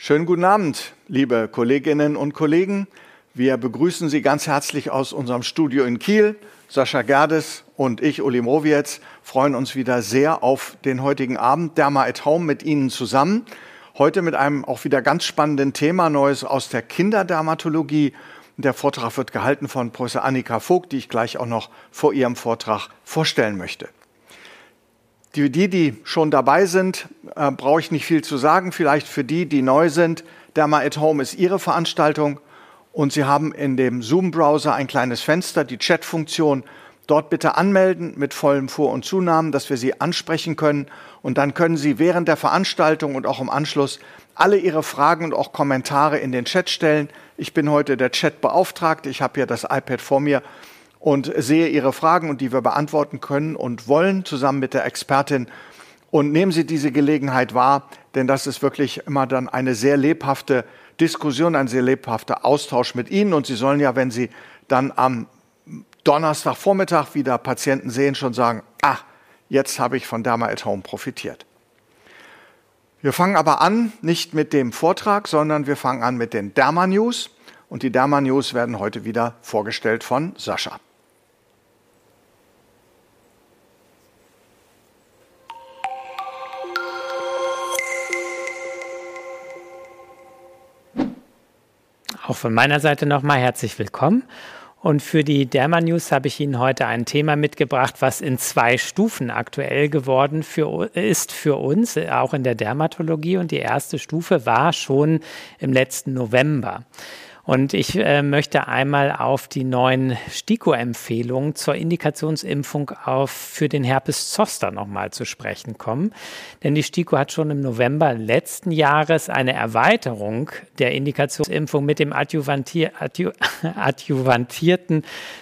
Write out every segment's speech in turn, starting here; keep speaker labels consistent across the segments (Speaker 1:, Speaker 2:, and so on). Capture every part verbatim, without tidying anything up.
Speaker 1: Schönen guten Abend, liebe Kolleginnen und Kollegen. Wir begrüßen Sie ganz herzlich aus unserem Studio in Kiel. Sascha Gerdes und ich, Uli Mrowiec, freuen uns wieder sehr auf den heutigen Abend Derma at Home mit Ihnen zusammen. Heute mit einem auch wieder ganz spannenden Thema, Neues aus der Kinderdermatologie. Der Vortrag wird gehalten von Professor Annika Vogt, die ich gleich auch noch vor ihrem Vortrag vorstellen möchte. Die, die, die schon dabei sind, äh, brauche ich nicht viel zu sagen. Vielleicht für die, die neu sind, Derma at Home ist Ihre Veranstaltung und Sie haben in dem Zoom-Browser ein kleines Fenster, die Chat-Funktion. Dort bitte anmelden mit vollem Vor- und Zunamen, dass wir Sie ansprechen können. Und dann können Sie während der Veranstaltung und auch im Anschluss alle Ihre Fragen und auch Kommentare in den Chat stellen. Ich bin heute der Chatbeauftragte. Ich habe hier das iPad vor mir und sehe Ihre Fragen, und die wir beantworten können und wollen, zusammen mit der Expertin. Und nehmen Sie diese Gelegenheit wahr, denn das ist wirklich immer dann eine sehr lebhafte Diskussion, ein sehr lebhafter Austausch mit Ihnen. Und Sie sollen ja, wenn Sie dann am Donnerstagvormittag wieder Patienten sehen, schon sagen, ah, jetzt habe ich von Derma at Home profitiert. Wir fangen aber an, nicht mit dem Vortrag, sondern wir fangen an mit den Derma News. Und die Derma News werden heute wieder vorgestellt von Sascha.
Speaker 2: Auch von meiner Seite nochmal herzlich willkommen. Und für die Derma News habe ich Ihnen heute ein Thema mitgebracht, was in zwei Stufen aktuell geworden für, ist für uns, auch in der Dermatologie. Und die erste Stufe war schon im letzten November. Und ich äh, möchte einmal auf die neuen STIKO-Empfehlungen zur Indikationsimpfung auf, für den Herpes Zoster nochmal zu sprechen kommen. Denn die STIKO hat schon im November letzten Jahres eine Erweiterung der Indikationsimpfung mit dem adjuvantier, adju, adjuvantierten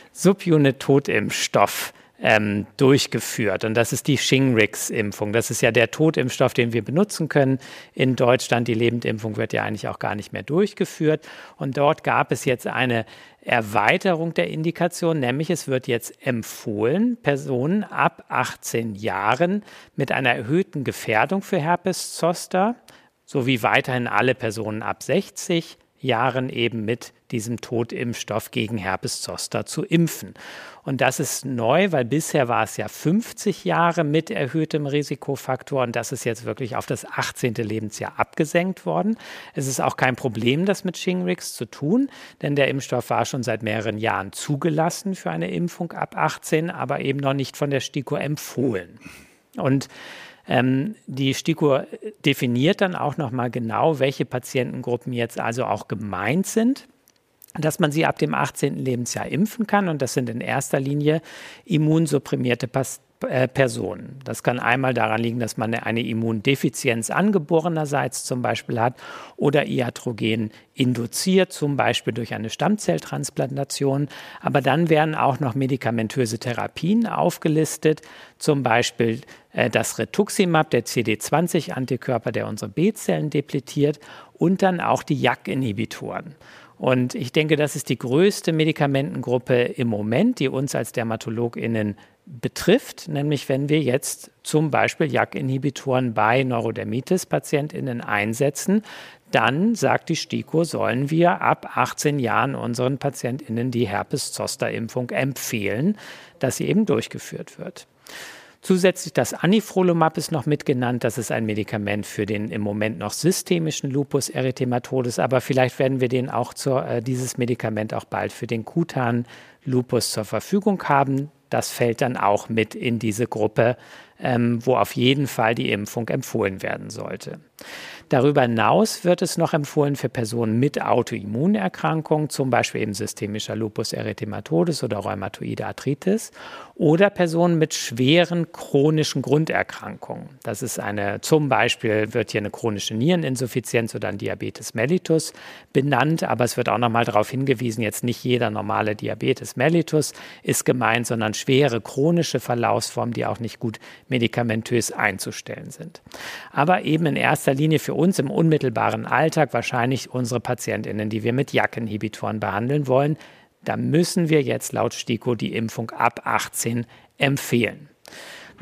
Speaker 2: Subunit-Totimpfstoff Ähm, durchgeführt. Und das ist die Shingrix-Impfung. Das ist ja der Totimpfstoff, den wir benutzen können in Deutschland. Die Lebendimpfung wird ja eigentlich auch gar nicht mehr durchgeführt. Und dort gab es jetzt eine Erweiterung der Indikation, nämlich es wird jetzt empfohlen, Personen ab achtzehn Jahren mit einer erhöhten Gefährdung für Herpes Zoster sowie weiterhin alle Personen ab sechzig Jahren eben mit diesem Totimpfstoff gegen Herpes Zoster zu impfen. Und das ist neu, weil bisher war es ja fünfzig Jahre mit erhöhtem Risikofaktor, und das ist jetzt wirklich auf das achtzehnte Lebensjahr abgesenkt worden. Es ist auch kein Problem, das mit Shingrix zu tun, denn der Impfstoff war schon seit mehreren Jahren zugelassen für eine Impfung ab achtzehn, aber eben noch nicht von der STIKO empfohlen. Und Ähm, die STIKO definiert dann auch nochmal genau, welche Patientengruppen jetzt also auch gemeint sind, dass man sie ab dem achtzehnten Lebensjahr impfen kann. Und das sind in erster Linie immunsupprimierte Pas- äh, Personen. Das kann einmal daran liegen, dass man eine Immundefizienz angeborenerseits zum Beispiel hat oder iatrogen induziert, zum Beispiel durch eine Stammzelltransplantation. Aber dann werden auch noch medikamentöse Therapien aufgelistet, zum Beispiel äh, das Rituximab, der C D zwanzig Antikörper, der unsere B-Zellen depletiert, und dann auch die J A K-Inhibitoren. Und ich denke, das ist die größte Medikamentengruppe im Moment, die uns als DermatologInnen betrifft, nämlich wenn wir jetzt zum Beispiel J A K-Inhibitoren bei Neurodermitis-PatientInnen einsetzen, dann, sagt die STIKO, sollen wir ab achtzehn Jahren unseren PatientInnen die Herpes-Zoster-Impfung empfehlen, dass sie eben durchgeführt wird. Zusätzlich das Anifrolumab ist noch mitgenannt. Das ist ein Medikament für den im Moment noch systemischen Lupus erythematodes, aber vielleicht werden wir den auch zur, äh, dieses Medikament auch bald für den kutanen Lupus zur Verfügung haben. Das fällt dann auch mit in diese Gruppe, ähm, wo auf jeden Fall die Impfung empfohlen werden sollte. Darüber hinaus wird es noch empfohlen für Personen mit Autoimmunerkrankungen, zum Beispiel eben systemischer Lupus erythematodes oder rheumatoide Arthritis, oder Personen mit schweren chronischen Grunderkrankungen. Das ist eine, zum Beispiel wird hier eine chronische Niereninsuffizienz oder ein Diabetes mellitus benannt, aber es wird auch nochmal darauf hingewiesen, jetzt nicht jeder normale Diabetes mellitus ist gemeint, sondern schwere chronische Verlaufsformen, die auch nicht gut medikamentös einzustellen sind. Aber eben in erster Linie für uns im unmittelbaren Alltag wahrscheinlich unsere PatientInnen, die wir mit J A K-Inhibitoren behandeln wollen. Da müssen wir jetzt laut STIKO die Impfung ab achtzehn empfehlen.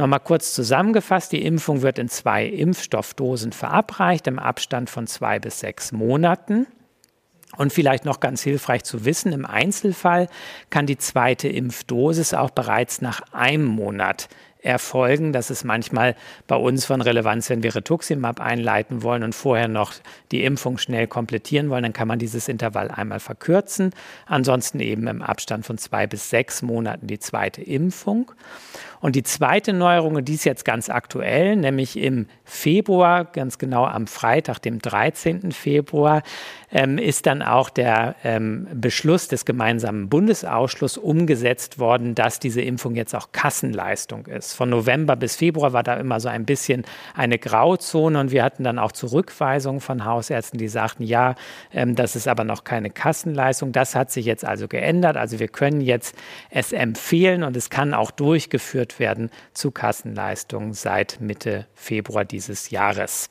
Speaker 2: Nochmal kurz zusammengefasst, die Impfung wird in zwei Impfstoffdosen verabreicht, im Abstand von zwei bis sechs Monaten. Und vielleicht noch ganz hilfreich zu wissen, im Einzelfall kann die zweite Impfdosis auch bereits nach einem Monat erfolgen. Das ist manchmal bei uns von Relevanz, wenn wir Rituximab einleiten wollen und vorher noch die Impfung schnell komplettieren wollen, dann kann man dieses Intervall einmal verkürzen. Ansonsten eben im Abstand von zwei bis sechs Monaten die zweite Impfung. Und die zweite Neuerung, die ist jetzt ganz aktuell, nämlich im Februar, ganz genau am Freitag, dem dreizehnten Februar, ähm, ist dann auch der ähm, Beschluss des gemeinsamen Bundesausschusses umgesetzt worden, dass diese Impfung jetzt auch Kassenleistung ist. Von November bis Februar war da immer so ein bisschen eine Grauzone und wir hatten dann auch Zurückweisungen von Hausärzten, die sagten, ja, ähm, das ist aber noch keine Kassenleistung. Das hat sich jetzt also geändert. Also wir können jetzt es empfehlen und es kann auch durchgeführt werden zu Kassenleistungen seit Mitte Februar dieses Jahres.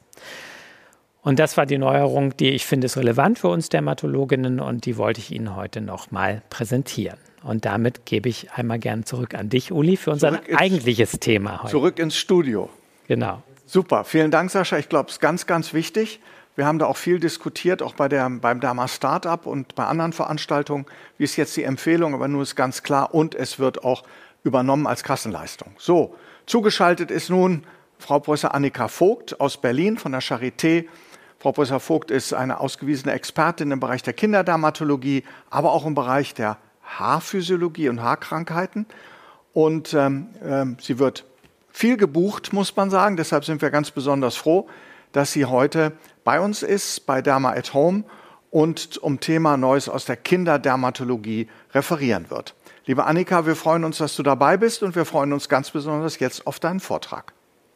Speaker 2: Und das war die Neuerung, die ich finde, ist relevant für uns Dermatologinnen und die wollte ich Ihnen heute nochmal präsentieren. Und damit gebe ich einmal gerne zurück an dich, Uli, für unser ins, eigentliches Thema heute.
Speaker 1: Zurück ins Studio.
Speaker 2: Genau.
Speaker 1: Super, vielen Dank, Sascha. Ich glaube, es ist ganz, ganz wichtig. Wir haben da auch viel diskutiert, auch bei der, beim Derma Startup und bei anderen Veranstaltungen. Wie ist jetzt die Empfehlung? Aber nur ist ganz klar und es wird auch übernommen als Kassenleistung. So, zugeschaltet ist nun Frau Professor Annika Vogt aus Berlin von der Charité. Frau Professor Vogt ist eine ausgewiesene Expertin im Bereich der Kinderdermatologie, aber auch im Bereich der Haarphysiologie und Haarkrankheiten. Und ähm, äh, sie wird viel gebucht, muss man sagen. Deshalb sind wir ganz besonders froh, dass sie heute bei uns ist, bei Derma at Home und um Thema Neues aus der Kinderdermatologie referieren wird. Liebe Annika, wir freuen uns, dass du dabei bist und wir freuen uns ganz besonders jetzt auf deinen Vortrag.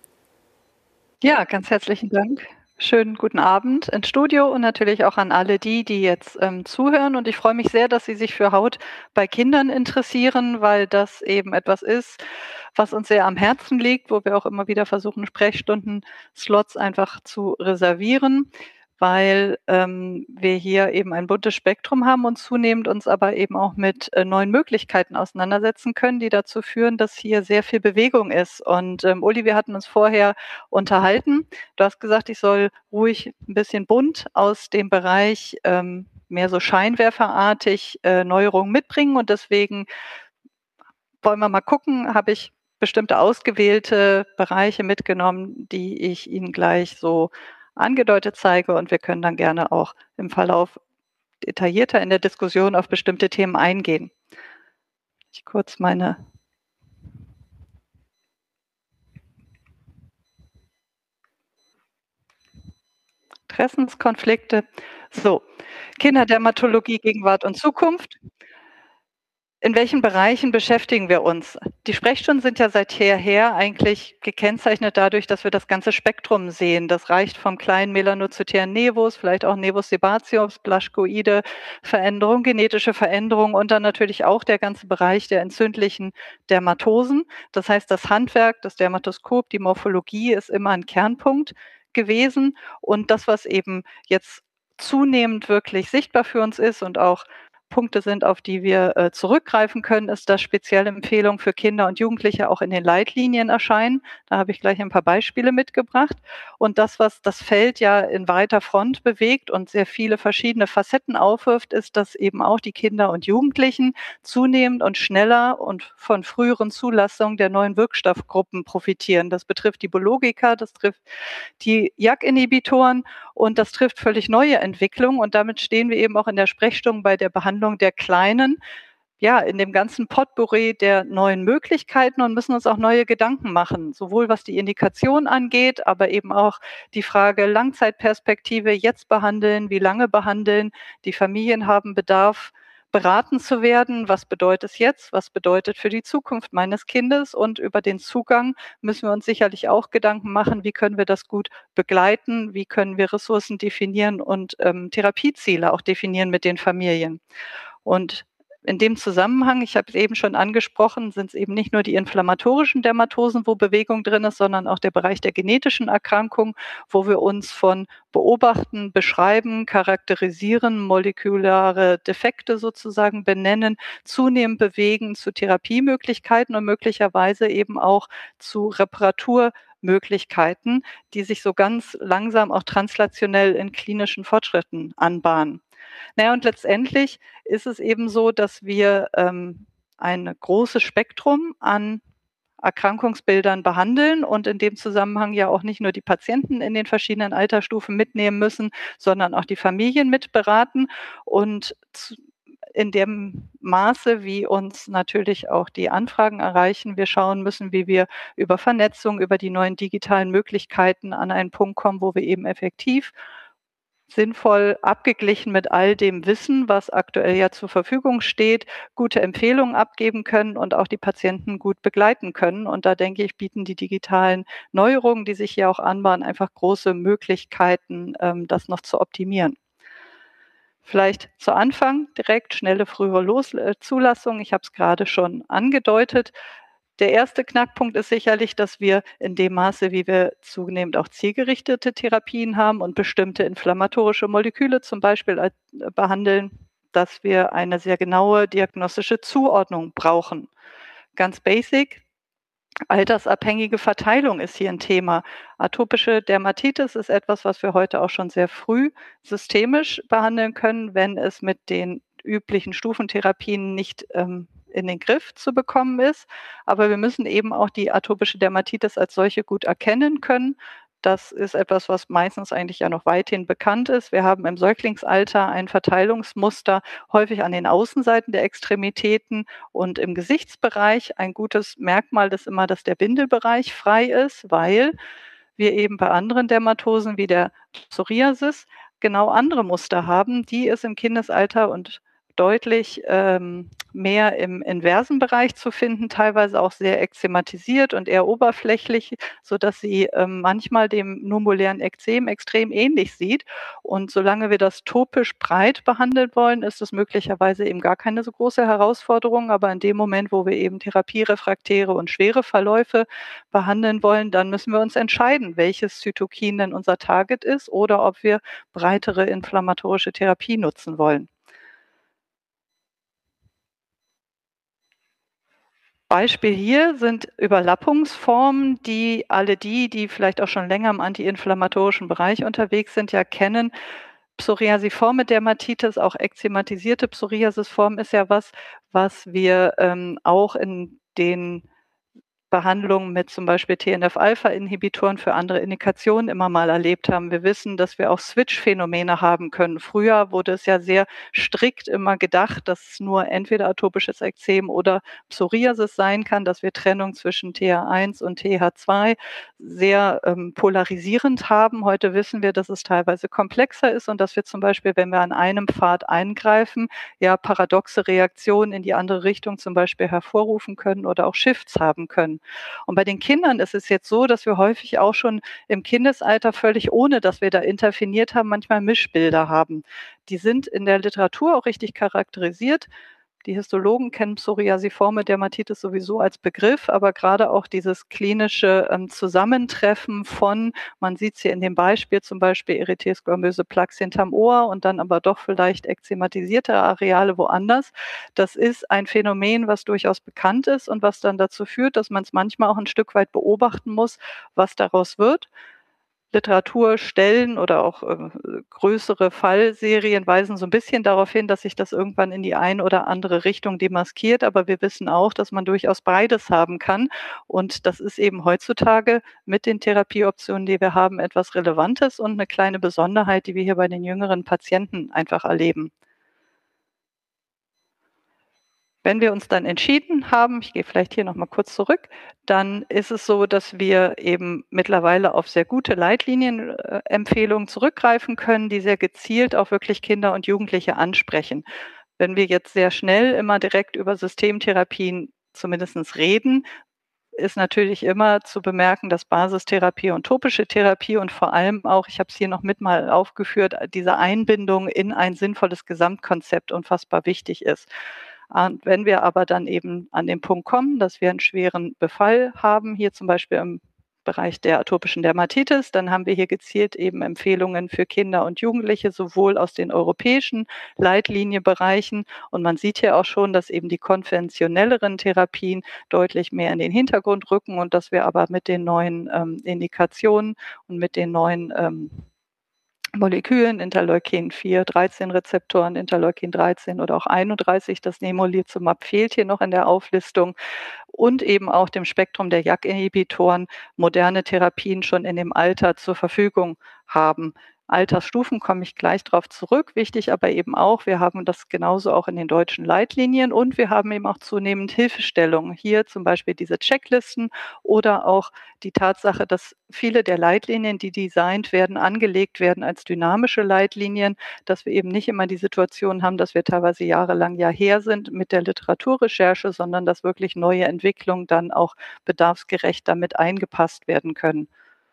Speaker 3: Ja, ganz herzlichen Dank. Schönen guten Abend ins Studio und natürlich auch an alle die, die jetzt ähm, zuhören. Und ich freue mich sehr, dass Sie sich für Haut bei Kindern interessieren, weil das eben etwas ist, was uns sehr am Herzen liegt, wo wir auch immer wieder versuchen, Sprechstunden-Slots einfach zu reservieren, weil ähm, wir hier eben ein buntes Spektrum haben und zunehmend uns aber eben auch mit äh, neuen Möglichkeiten auseinandersetzen können, die dazu führen, dass hier sehr viel Bewegung ist. Und ähm, Uli, wir hatten uns vorher unterhalten. Du hast gesagt, ich soll ruhig ein bisschen bunt aus dem Bereich ähm, mehr so scheinwerferartig äh, Neuerungen mitbringen. Und deswegen wollen wir mal gucken, habe ich bestimmte ausgewählte Bereiche mitgenommen, die ich Ihnen gleich so angedeutet zeige und wir können dann gerne auch im Verlauf detaillierter in der Diskussion auf bestimmte Themen eingehen. Ich kurz meine Interessenskonflikte. So, Kinderdermatologie, Gegenwart und Zukunft. In welchen Bereichen beschäftigen wir uns? Die Sprechstunden sind ja seit jeher eigentlich gekennzeichnet dadurch, dass wir das ganze Spektrum sehen. Das reicht vom kleinen melanozytären Nevus, vielleicht auch Nevus sebaceus, Blaschkoide, Veränderung, genetische Veränderung und dann natürlich auch der ganze Bereich der entzündlichen Dermatosen. Das heißt, das Handwerk, das Dermatoskop, die Morphologie ist immer ein Kernpunkt gewesen. Und das, was eben jetzt zunehmend wirklich sichtbar für uns ist und auch Punkte sind, auf die wir äh, zurückgreifen können, ist, dass spezielle Empfehlungen für Kinder und Jugendliche auch in den Leitlinien erscheinen. Da habe ich gleich ein paar Beispiele mitgebracht. Und das, was das Feld ja in weiter Front bewegt und sehr viele verschiedene Facetten aufwirft, ist, dass eben auch die Kinder und Jugendlichen zunehmend und schneller und von früheren Zulassungen der neuen Wirkstoffgruppen profitieren. Das betrifft die Biologika, das trifft die J A K-Inhibitoren und das trifft völlig neue Entwicklungen. Und damit stehen wir eben auch in der Sprechstunde bei der Behandlung der Kleinen, ja, in dem ganzen Potpourri der neuen Möglichkeiten und müssen uns auch neue Gedanken machen, sowohl was die Indikation angeht, aber eben auch die Frage Langzeitperspektive, jetzt behandeln, wie lange behandeln. Die Familien haben Bedarf, beraten zu werden. Was bedeutet es jetzt? Was bedeutet für die Zukunft meines Kindes? Und über den Zugang müssen wir uns sicherlich auch Gedanken machen, wie können wir das gut begleiten? Wie können wir Ressourcen definieren und ähm, Therapieziele auch definieren mit den Familien? Und In dem Zusammenhang, ich habe es eben schon angesprochen, sind es eben nicht nur die inflammatorischen Dermatosen, wo Bewegung drin ist, sondern auch der Bereich der genetischen Erkrankungen, wo wir uns von beobachten, beschreiben, charakterisieren, molekulare Defekte sozusagen benennen, zunehmend bewegen zu Therapiemöglichkeiten und möglicherweise eben auch zu Reparaturmöglichkeiten, die sich so ganz langsam auch translationell in klinischen Fortschritten anbahnen. Na ja, und letztendlich ist es eben so, dass wir ähm, ein großes Spektrum an Erkrankungsbildern behandeln und in dem Zusammenhang ja auch nicht nur die Patienten in den verschiedenen Altersstufen mitnehmen müssen, sondern auch die Familien mitberaten und zu, in dem Maße, wie uns natürlich auch die Anfragen erreichen, wir schauen müssen, wie wir über Vernetzung, über die neuen digitalen Möglichkeiten an einen Punkt kommen, wo wir eben effektiv sinnvoll abgeglichen mit all dem Wissen, was aktuell ja zur Verfügung steht, gute Empfehlungen abgeben können und auch die Patienten gut begleiten können. Und da denke ich, bieten die digitalen Neuerungen, die sich hier auch anbahnen, einfach große Möglichkeiten, ähm, das noch zu optimieren. Vielleicht zu Anfang direkt schnelle frühere Los äh, Zulassung. Ich habe es gerade schon angedeutet. Der erste Knackpunkt ist sicherlich, dass wir in dem Maße, wie wir zunehmend auch zielgerichtete Therapien haben und bestimmte inflammatorische Moleküle zum Beispiel äh, behandeln, dass wir eine sehr genaue diagnostische Zuordnung brauchen. Ganz basic, altersabhängige Verteilung ist hier ein Thema. Atopische Dermatitis ist etwas, was wir heute auch schon sehr früh systemisch behandeln können, wenn es mit den üblichen Stufentherapien nicht ähm, in den Griff zu bekommen ist. Aber wir müssen eben auch die atopische Dermatitis als solche gut erkennen können. Das ist etwas, was meistens eigentlich ja noch weithin bekannt ist. Wir haben im Säuglingsalter ein Verteilungsmuster, häufig an den Außenseiten der Extremitäten und im Gesichtsbereich. Ein gutes Merkmal ist immer, dass der Bindelbereich frei ist, weil wir eben bei anderen Dermatosen wie der Psoriasis genau andere Muster haben, die es im Kindesalter und deutlich ähm, mehr im inversen Bereich zu finden, teilweise auch sehr ekzematisiert und eher oberflächlich, sodass sie ähm, manchmal dem nummulären Ekzem extrem ähnlich sieht. Und solange wir das topisch breit behandeln wollen, ist es möglicherweise eben gar keine so große Herausforderung. Aber in dem Moment, wo wir eben therapierefraktäre und schwere Verläufe behandeln wollen, dann müssen wir uns entscheiden, welches Zytokin denn unser Target ist oder ob wir breitere inflammatorische Therapie nutzen wollen. Beispiel hier sind Überlappungsformen, die alle die, die vielleicht auch schon länger im antiinflammatorischen Bereich unterwegs sind, ja kennen. Psoriasiforme Dermatitis, auch ekzematisierte Psoriasisform ist ja was, was wir ähm, auch in den Behandlungen mit zum Beispiel T N F-Alpha-Inhibitoren für andere Indikationen immer mal erlebt haben. Wir wissen, dass wir auch Switch-Phänomene haben können. Früher wurde es ja sehr strikt immer gedacht, dass es nur entweder atopisches Ekzem oder Psoriasis sein kann, dass wir Trennung zwischen T H eins und T H zwei sehr ähm, polarisierend haben. Heute wissen wir, dass es teilweise komplexer ist und dass wir zum Beispiel, wenn wir an einem Pfad eingreifen, ja paradoxe Reaktionen in die andere Richtung zum Beispiel hervorrufen können oder auch Shifts haben können. Und bei den Kindern ist es jetzt so, dass wir häufig auch schon im Kindesalter völlig ohne, dass wir da interveniert haben, manchmal Mischbilder haben. Die sind in der Literatur auch richtig charakterisiert. Die Histologen kennen psoriasiforme Dermatitis sowieso als Begriff, aber gerade auch dieses klinische ähm, Zusammentreffen von, man sieht es hier in dem Beispiel, zum Beispiel erythrosklerose Plaques hinterm Ohr und dann aber doch vielleicht ekzematisierte Areale woanders. Das ist ein Phänomen, was durchaus bekannt ist und was dann dazu führt, dass man es manchmal auch ein Stück weit beobachten muss, was daraus wird. Literaturstellen oder auch äh, größere Fallserien weisen so ein bisschen darauf hin, dass sich das irgendwann in die eine oder andere Richtung demaskiert. Aber wir wissen auch, dass man durchaus beides haben kann. Und das ist eben heutzutage mit den Therapieoptionen, die wir haben, etwas Relevantes und eine kleine Besonderheit, die wir hier bei den jüngeren Patienten einfach erleben. Wenn wir uns dann entschieden haben, ich gehe vielleicht hier noch mal kurz zurück, dann ist es so, dass wir eben mittlerweile auf sehr gute Leitlinienempfehlungen zurückgreifen können, die sehr gezielt auch wirklich Kinder und Jugendliche ansprechen. Wenn wir jetzt sehr schnell immer direkt über Systemtherapien zumindest reden, ist natürlich immer zu bemerken, dass Basistherapie und topische Therapie und vor allem auch, ich habe es hier noch mit mal aufgeführt, diese Einbindung in ein sinnvolles Gesamtkonzept unfassbar wichtig ist. Und wenn wir aber dann eben an den Punkt kommen, dass wir einen schweren Befall haben, hier zum Beispiel im Bereich der atopischen Dermatitis, dann haben wir hier gezielt eben Empfehlungen für Kinder und Jugendliche, sowohl aus den europäischen Leitlinienbereichen. Und man sieht hier auch schon, dass eben die konventionelleren Therapien deutlich mehr in den Hintergrund rücken und dass wir aber mit den neuen ähm, Indikationen und mit den neuen ähm, Molekülen, Interleukin vier, dreizehn Rezeptoren, Interleukin dreizehn oder auch einunddreißig, das Nemolizumab fehlt hier noch in der Auflistung, und eben auch dem Spektrum der J A K-Inhibitoren moderne Therapien schon in dem Alter zur Verfügung haben. Altersstufen komme ich gleich darauf zurück. Wichtig aber eben auch, wir haben das genauso auch in den deutschen Leitlinien und wir haben eben auch zunehmend Hilfestellungen. Hier zum Beispiel diese Checklisten oder auch die Tatsache, dass viele der Leitlinien, die designt werden, angelegt werden als dynamische Leitlinien, dass wir eben nicht immer die Situation haben, dass wir teilweise jahrelang ja her sind mit der Literaturrecherche, sondern dass wirklich neue Entwicklungen dann auch bedarfsgerecht damit eingepasst werden können.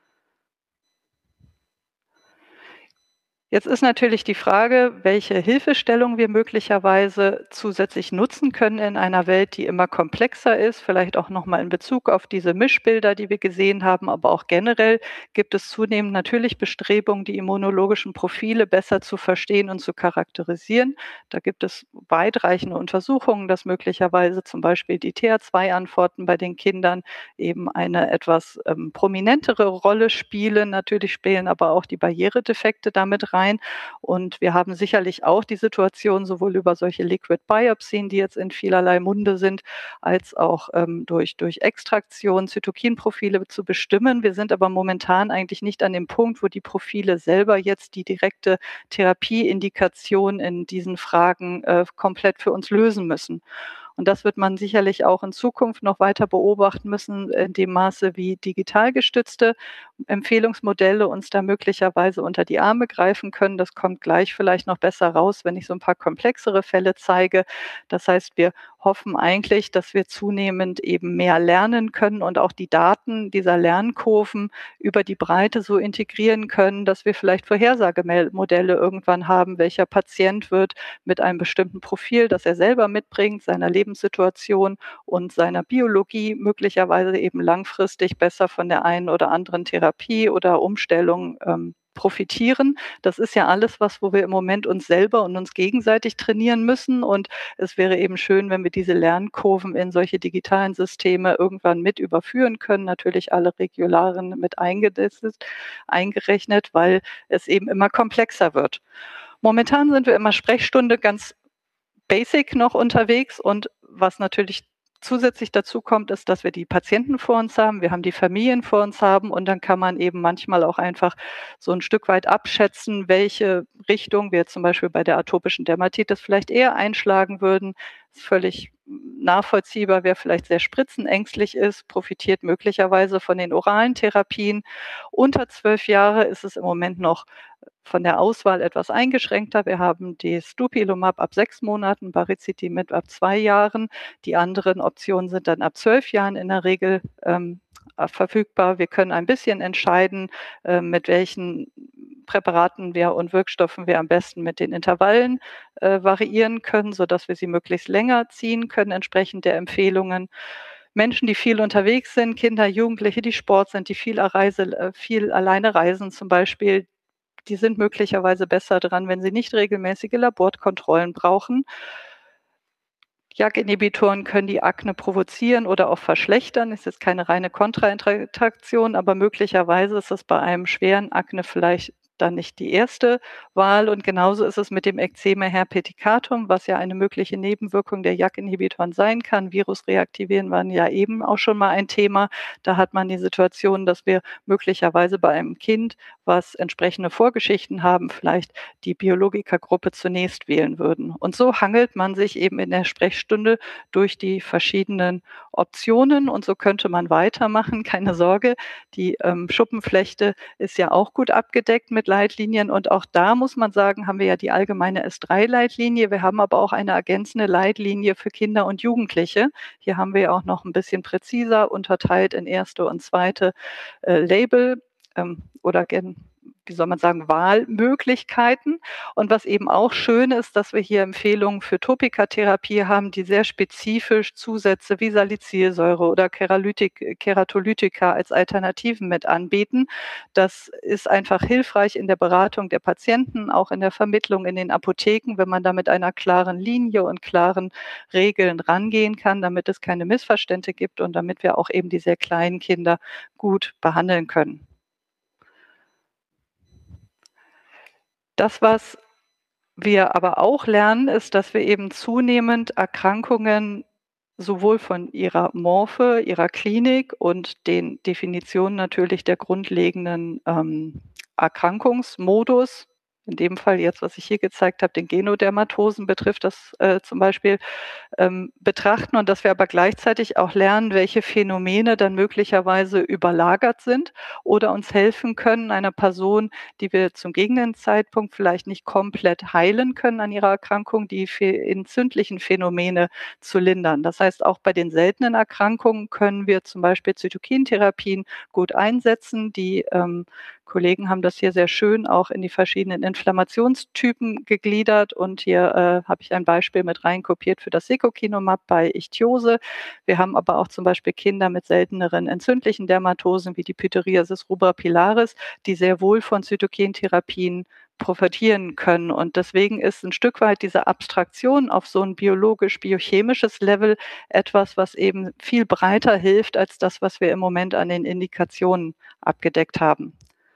Speaker 3: Jetzt ist natürlich die Frage, welche Hilfestellung wir möglicherweise zusätzlich nutzen können in einer Welt, die immer komplexer ist, vielleicht auch noch mal in Bezug auf diese Mischbilder, die wir gesehen haben, aber auch generell gibt es zunehmend natürlich Bestrebungen, die immunologischen Profile besser zu verstehen und zu charakterisieren. Da gibt es weitreichende Untersuchungen, dass möglicherweise zum Beispiel die T H zwei Antworten bei den Kindern eben eine etwas ähm, prominentere Rolle spielen. Natürlich spielen aber auch die Barrieredefekte damit rein. Und wir haben sicherlich auch die Situation, sowohl über solche Liquid Biopsien, die jetzt in vielerlei Munde sind, als auch ähm, durch, durch Extraktion Zytokinprofile zu bestimmen. Wir sind aber momentan eigentlich nicht an dem Punkt, wo die Profile selber jetzt die direkte Therapieindikation in diesen Fragen äh, komplett für uns lösen müssen. Und das wird man sicherlich auch in Zukunft noch weiter beobachten müssen, in dem Maße, wie digital gestützte Empfehlungsmodelle uns da möglicherweise unter die Arme greifen können. Das kommt gleich vielleicht noch besser raus, wenn ich so ein paar komplexere Fälle zeige. Das heißt, wir hoffen eigentlich, dass wir zunehmend eben mehr lernen können und auch die Daten dieser Lernkurven über die Breite so integrieren können, dass wir vielleicht Vorhersagemodelle irgendwann haben, welcher Patient wird mit einem bestimmten Profil, das er selber mitbringt, seiner Lebenssituation und seiner Biologie möglicherweise eben langfristig besser von der einen oder anderen Therapie oder Umstellung ähm, profitieren. Das ist ja alles was, wo wir im Moment uns selber und uns gegenseitig trainieren müssen. Und es wäre eben schön, wenn wir diese Lernkurven in solche digitalen Systeme irgendwann mit überführen können. Natürlich alle Regularen mit eingerechnet, weil es eben immer komplexer wird. Momentan sind wir immer Sprechstunde ganz basic noch unterwegs und was natürlich zusätzlich dazu kommt, ist, dass wir die Patienten vor uns haben, wir haben die Familien vor uns haben und dann kann man eben manchmal auch einfach so ein Stück weit abschätzen, welche Richtung wir zum Beispiel bei der atopischen Dermatitis vielleicht eher einschlagen würden. Ist völlig nachvollziehbar, wer vielleicht sehr spritzenängstlich ist, profitiert möglicherweise von den oralen Therapien. Unter zwölf Jahre ist es im Moment noch von der Auswahl etwas eingeschränkter. Wir haben das Dupilumab ab sechs Monaten, Baricitinib ab zwei Jahren. Die anderen Optionen sind dann ab zwölf Jahren in der Regel ähm, verfügbar. Wir können ein bisschen entscheiden, äh, mit welchen Präparaten wir und Wirkstoffen wir am besten mit den Intervallen äh, variieren können, sodass wir sie möglichst länger ziehen können, entsprechend der Empfehlungen. Menschen, die viel unterwegs sind, Kinder, Jugendliche, die Sport sind, die viel, Reise, viel alleine reisen zum Beispiel, die sind möglicherweise besser dran, wenn sie nicht regelmäßige Laborkontrollen brauchen. J A K-Inhibitoren können die Akne provozieren oder auch verschlechtern. Das ist jetzt keine reine Kontrainteraktion, aber möglicherweise ist es bei einem schweren Akne vielleicht dann nicht die erste Wahl. Und genauso ist es mit dem Eczema herpeticatum, was ja eine mögliche Nebenwirkung der J A K-Inhibitoren sein kann. Virus reaktivieren waren ja eben auch schon mal ein Thema. Da hat man die Situation, dass wir möglicherweise bei einem Kind, was entsprechende Vorgeschichten haben, vielleicht die Biologikergruppe zunächst wählen würden. Und so hangelt man sich eben in der Sprechstunde durch die verschiedenen Optionen und so könnte man weitermachen. Keine Sorge, die ähm, Schuppenflechte ist ja auch gut abgedeckt mit Leitlinien und auch da muss man sagen, haben wir ja die allgemeine S drei Leitlinie. Wir haben aber auch eine ergänzende Leitlinie für Kinder und Jugendliche. Hier haben wir auch noch ein bisschen präziser unterteilt in erste und zweite äh, Label ähm, oder gen, wie wie soll man sagen, Wahlmöglichkeiten. Und was eben auch schön ist, dass wir hier Empfehlungen für Topikatherapie haben, die sehr spezifisch Zusätze wie Salicylsäure oder Keralytik, Keratolytika als Alternativen mit anbieten. Das ist einfach hilfreich in der Beratung der Patienten, auch in der Vermittlung in den Apotheken, wenn man da mit einer klaren Linie und klaren Regeln rangehen kann, damit es keine Missverständnisse gibt und damit wir auch eben die sehr kleinen Kinder gut behandeln können. Das, was wir aber auch lernen, ist, dass wir eben zunehmend Erkrankungen sowohl von ihrer Morphe, ihrer Klinik und den Definitionen natürlich der grundlegenden ähm, Erkrankungsmodus, in dem Fall jetzt, was ich hier gezeigt habe, den Genodermatosen betrifft das äh, zum Beispiel, ähm, betrachten und dass wir aber gleichzeitig auch lernen, welche Phänomene dann möglicherweise überlagert sind oder uns helfen können, einer Person, die wir zum gegebenen Zeitpunkt vielleicht nicht komplett heilen können an ihrer Erkrankung, die phe- entzündlichen Phänomene zu lindern. Das heißt, auch bei den seltenen Erkrankungen können wir zum Beispiel Zytokintherapien gut einsetzen. Die ähm, Kollegen haben das hier sehr schön auch in die verschiedenen Inflammationstypen gegliedert und hier äh, habe ich ein Beispiel mit reinkopiert für das Secukinumab bei Ichthyose. Wir haben aber auch zum Beispiel Kinder mit selteneren entzündlichen Dermatosen wie die Pityriasis rubra pilaris, die sehr wohl von Zytokintherapien profitieren können. Und deswegen ist ein Stück weit diese Abstraktion auf so ein biologisch-biochemisches Level etwas, was eben viel breiter hilft als das, was wir im Moment an den Indikationen abgedeckt haben.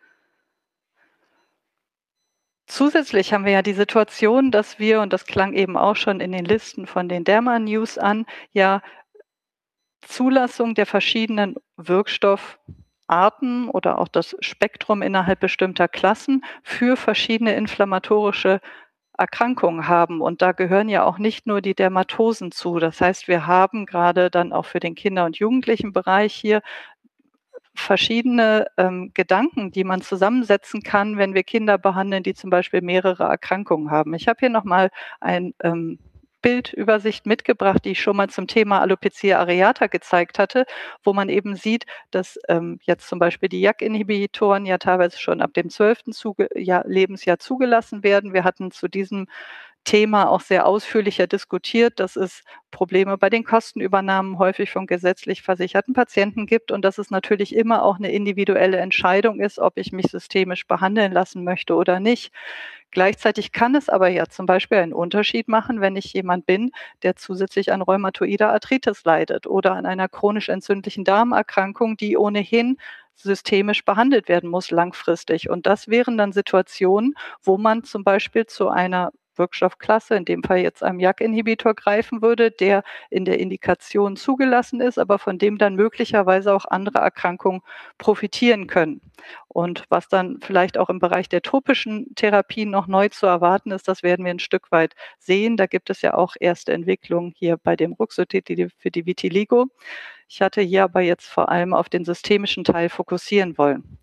Speaker 3: Zusätzlich haben wir ja die Situation, dass wir, und das klang eben auch schon in den Listen von den Derma-News an, ja Zulassung der verschiedenen Wirkstoffarten oder auch das Spektrum innerhalb bestimmter Klassen für verschiedene inflammatorische Erkrankungen haben. Und da gehören ja auch nicht nur die Dermatosen zu. Das heißt, wir haben gerade dann auch für den Kinder- und Jugendlichenbereich hier verschiedene ähm, Gedanken, die man zusammensetzen kann, wenn wir Kinder behandeln, die zum Beispiel mehrere Erkrankungen haben. Ich habe hier nochmal ein ähm, Bildübersicht mitgebracht, die ich schon mal zum Thema Alopecia areata gezeigt hatte, wo man eben sieht, dass ähm, jetzt zum Beispiel die J A K-Inhibitoren ja teilweise schon ab dem zwölften Zuge ja, Lebensjahr zugelassen werden. Wir hatten zu diesem Thema auch sehr ausführlicher diskutiert, dass es Probleme bei den Kostenübernahmen häufig von gesetzlich versicherten Patienten gibt und dass es natürlich immer auch eine individuelle Entscheidung ist, ob ich mich systemisch behandeln lassen möchte oder nicht. Gleichzeitig kann es aber ja zum Beispiel einen Unterschied machen, wenn ich jemand bin, der zusätzlich an rheumatoider Arthritis leidet oder an einer chronisch entzündlichen Darmerkrankung, die ohnehin systemisch behandelt werden muss langfristig. Und das wären dann Situationen, wo man zum Beispiel zu einer Wirkstoffklasse, in dem Fall jetzt einem J A K-Inhibitor greifen würde, der in der Indikation zugelassen ist, aber von dem dann möglicherweise auch andere Erkrankungen profitieren können. Und was dann vielleicht auch im Bereich der topischen Therapien noch neu zu erwarten ist, das werden wir ein Stück weit sehen. Da gibt es ja auch erste Entwicklungen hier bei dem Ruxotit für die Vitiligo. Ich hatte hier aber jetzt vor allem auf den systemischen Teil fokussieren wollen.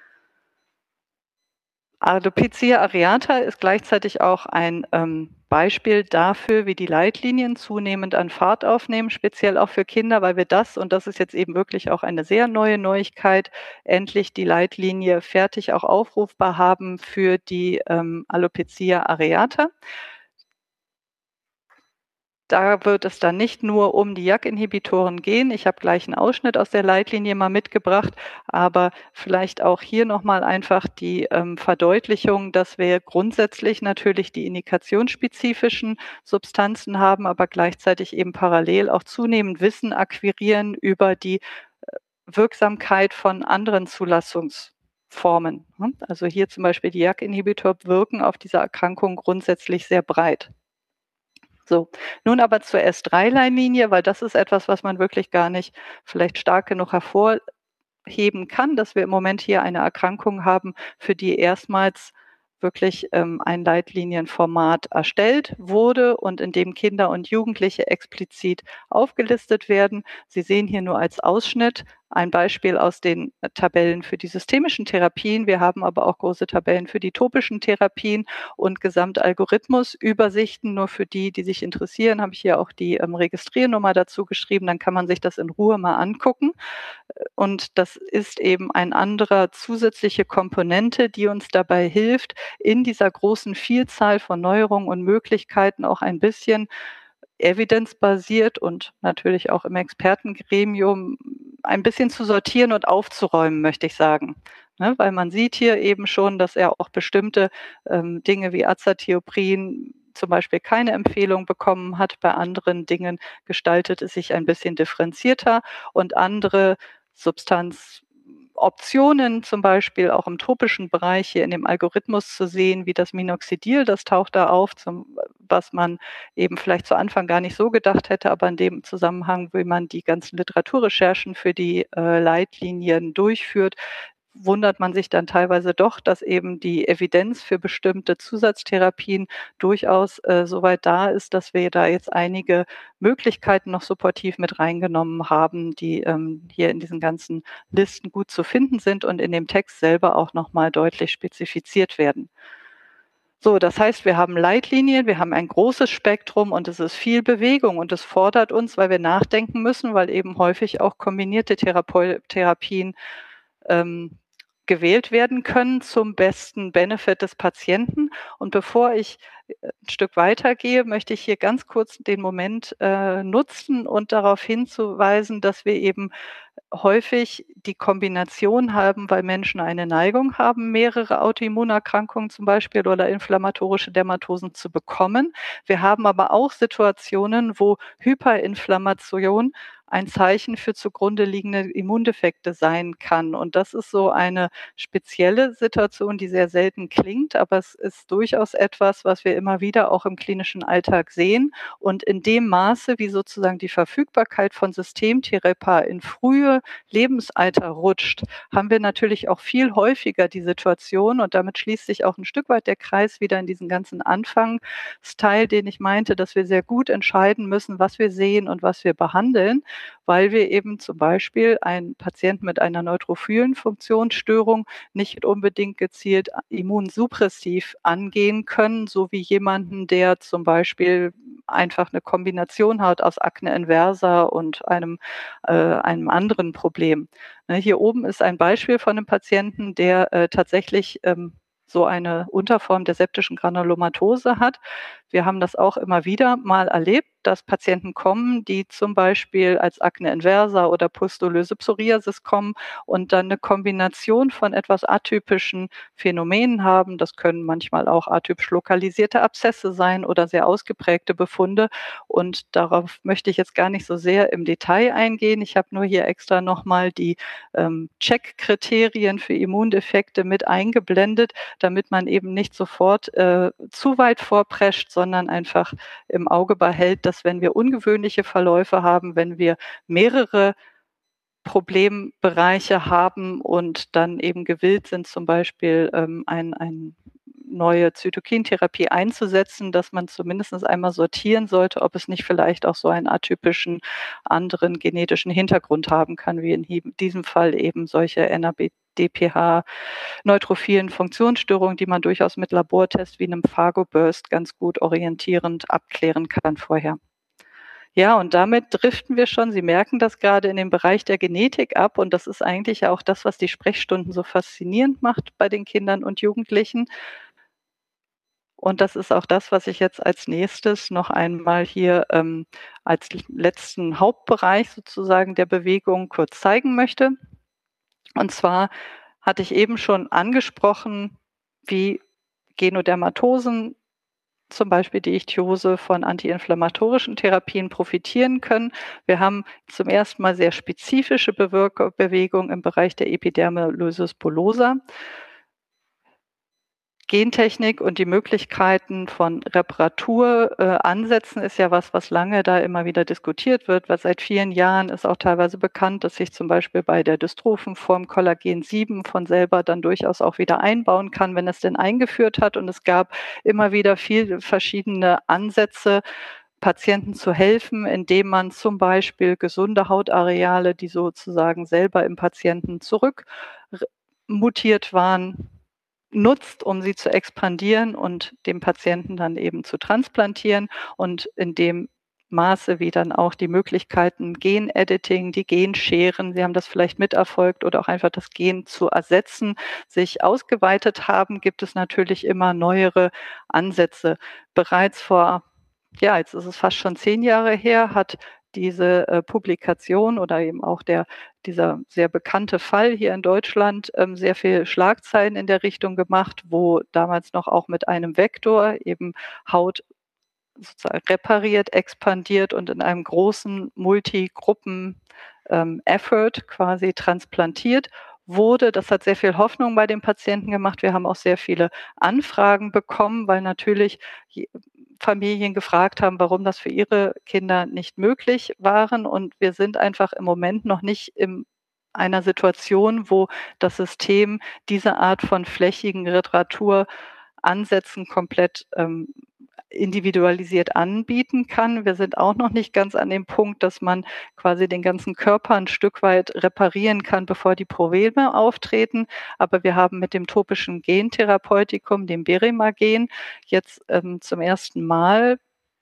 Speaker 3: Alopecia areata ist gleichzeitig auch ein ähm, Beispiel dafür, wie die Leitlinien zunehmend an Fahrt aufnehmen, speziell auch für Kinder, weil wir das, und das ist jetzt eben wirklich auch eine sehr neue Neuigkeit, endlich die Leitlinie fertig auch aufrufbar haben für die ähm, Alopecia areata. Da wird es dann nicht nur um die J A K-Inhibitoren gehen. Ich habe gleich einen Ausschnitt aus der Leitlinie mal mitgebracht, aber vielleicht auch hier nochmal einfach die ähm, Verdeutlichung, dass wir grundsätzlich natürlich die indikationsspezifischen Substanzen haben, aber gleichzeitig eben parallel auch zunehmend Wissen akquirieren über die Wirksamkeit von anderen Zulassungsformen. Also hier zum Beispiel die J A K-Inhibitor wirken auf diese Erkrankung grundsätzlich sehr breit. So, nun aber zur S drei Leitlinie, weil das ist etwas, was man wirklich gar nicht vielleicht stark genug hervorheben kann, dass wir im Moment hier eine Erkrankung haben, für die erstmals wirklich ähm, ein Leitlinienformat erstellt wurde und in dem Kinder und Jugendliche explizit aufgelistet werden. Sie sehen hier nur als Ausschnitt ein Beispiel aus den Tabellen für die systemischen Therapien. Wir haben aber auch große Tabellen für die topischen Therapien und Gesamtalgorithmusübersichten. Nur für die, die sich interessieren, habe ich hier auch die ähm, Registriernummer dazu geschrieben. Dann kann man sich das in Ruhe mal angucken. Und das ist eben ein anderer zusätzliche Komponente, die uns dabei hilft, in dieser großen Vielzahl von Neuerungen und Möglichkeiten auch ein bisschen evidenzbasiert und natürlich auch im Expertengremium ein bisschen zu sortieren und aufzuräumen, möchte ich sagen. Ne, weil man sieht hier eben schon, dass er auch bestimmte ähm, Dinge wie Azathioprin zum Beispiel keine Empfehlung bekommen hat. Bei anderen Dingen gestaltet es sich ein bisschen differenzierter und andere Substanzoptionen, zum Beispiel auch im tropischen Bereich hier in dem Algorithmus zu sehen, wie das Minoxidil, das taucht da auf, zum, was man eben vielleicht zu Anfang gar nicht so gedacht hätte, aber in dem Zusammenhang, wie man die ganzen Literaturrecherchen für die äh, Leitlinien durchführt, wundert man sich dann teilweise doch, dass eben die Evidenz für bestimmte Zusatztherapien durchaus äh, so weit da ist, dass wir da jetzt einige Möglichkeiten noch supportiv mit reingenommen haben, die ähm, hier in diesen ganzen Listen gut zu finden sind und in dem Text selber auch nochmal deutlich spezifiziert werden. So, das heißt, wir haben Leitlinien, wir haben ein großes Spektrum und es ist viel Bewegung und es fordert uns, weil wir nachdenken müssen, weil eben häufig auch kombinierte Therape- Therapien ähm, gewählt werden können zum besten Benefit des Patienten. Und bevor ich ein Stück weitergehe, möchte ich hier ganz kurz den Moment äh, nutzen und darauf hinzuweisen, dass wir eben häufig die Kombination haben, weil Menschen eine Neigung haben, mehrere Autoimmunerkrankungen zum Beispiel oder inflammatorische Dermatosen zu bekommen. Wir haben aber auch Situationen, wo Hyperinflammation ein Zeichen für zugrunde liegende Immundefekte sein kann. Und das ist so eine spezielle Situation, die sehr selten klingt, aber es ist durchaus etwas, was wir immer wieder auch im klinischen Alltag sehen. Und in dem Maße, wie sozusagen die Verfügbarkeit von Systemtherapie in frühe Lebensalter rutscht, haben wir natürlich auch viel häufiger die Situation, und damit schließt sich auch ein Stück weit der Kreis wieder in diesen ganzen Anfangsteil, den ich meinte, dass wir sehr gut entscheiden müssen, was wir sehen und was wir behandeln, weil wir eben zum Beispiel einen Patienten mit einer neutrophilen Funktionsstörung nicht unbedingt gezielt immunsuppressiv angehen können, so wie jemanden, der zum Beispiel einfach eine Kombination hat aus Akne inversa und einem, äh, einem anderen Problem. Ne, hier oben ist ein Beispiel von einem Patienten, der äh, tatsächlich ähm, so eine Unterform der septischen Granulomatose hat. Wir haben das auch immer wieder mal erlebt, dass Patienten kommen, die zum Beispiel als Akne inversa oder pustulöse Psoriasis kommen und dann eine Kombination von etwas atypischen Phänomenen haben. Das können manchmal auch atypisch lokalisierte Abszesse sein oder sehr ausgeprägte Befunde. Und darauf möchte ich jetzt gar nicht so sehr im Detail eingehen. Ich habe nur hier extra nochmal die ähm, Check-Kriterien für Immundefekte mit eingeblendet, damit man eben nicht sofort äh, zu weit vorprescht, sondern einfach im Auge behält, dass wenn wir ungewöhnliche Verläufe haben, wenn wir mehrere Problembereiche haben und dann eben gewillt sind, zum Beispiel ähm, ein, ein neue Zytokintherapie einzusetzen, dass man zumindest einmal sortieren sollte, ob es nicht vielleicht auch so einen atypischen anderen genetischen Hintergrund haben kann, wie in diesem Fall eben solche N A B D P H neutrophilen Funktionsstörungen, die man durchaus mit Labortests wie einem Phago-Burst ganz gut orientierend abklären kann vorher. Ja, und damit driften wir schon, Sie merken das gerade, in den Bereich der Genetik ab. Und das ist eigentlich ja auch das, was die Sprechstunden so faszinierend macht bei den Kindern und Jugendlichen. Und das ist auch das, was ich jetzt als nächstes noch einmal hier ähm, als letzten Hauptbereich sozusagen der Bewegung kurz zeigen möchte. Und zwar hatte ich eben schon angesprochen, wie Genodermatosen, zum Beispiel die Ichthyose, von antiinflammatorischen Therapien profitieren können. Wir haben zum ersten Mal sehr spezifische Bewirk- Bewegungen im Bereich der Epidermolysis bullosa. Gentechnik und die Möglichkeiten von Reparaturansätzen äh, ist ja was, was lange da immer wieder diskutiert wird, weil seit vielen Jahren ist auch teilweise bekannt, dass sich zum Beispiel bei der Dystrophenform Kollagen sieben von selber dann durchaus auch wieder einbauen kann, wenn es denn eingeführt hat. Und es gab immer wieder viele verschiedene Ansätze, Patienten zu helfen, indem man zum Beispiel gesunde Hautareale, die sozusagen selber im Patienten zurück mutiert waren, nutzt, um sie zu expandieren und dem Patienten dann eben zu transplantieren und in dem Maße, wie dann auch die Möglichkeiten Gen-Editing, die Genscheren, Sie haben das vielleicht miterfolgt oder auch einfach das Gen zu ersetzen, sich ausgeweitet haben, gibt es natürlich immer neuere Ansätze. Bereits vor, ja, jetzt ist es fast schon zehn Jahre her, hat diese äh, Publikation oder eben auch der dieser sehr bekannte Fall hier in Deutschland ähm, sehr viel Schlagzeilen in der Richtung gemacht, wo damals noch auch mit einem Vektor eben Haut sozusagen repariert, expandiert und in einem großen Multigruppen ähm, Effort quasi transplantiert wurde. Das hat sehr viel Hoffnung bei den Patienten gemacht. Wir haben auch sehr viele Anfragen bekommen, weil natürlich Familien gefragt haben, warum das für ihre Kinder nicht möglich waren. Und wir sind einfach im Moment noch nicht in einer Situation, wo das System diese Art von flächigen Reparaturansätzen komplett ähm, individualisiert anbieten kann. Wir sind auch noch nicht ganz an dem Punkt, dass man quasi den ganzen Körper ein Stück weit reparieren kann, bevor die Probleme auftreten. Aber wir haben mit dem topischen Gentherapeutikum, dem Berimagen, jetzt ähm, zum ersten Mal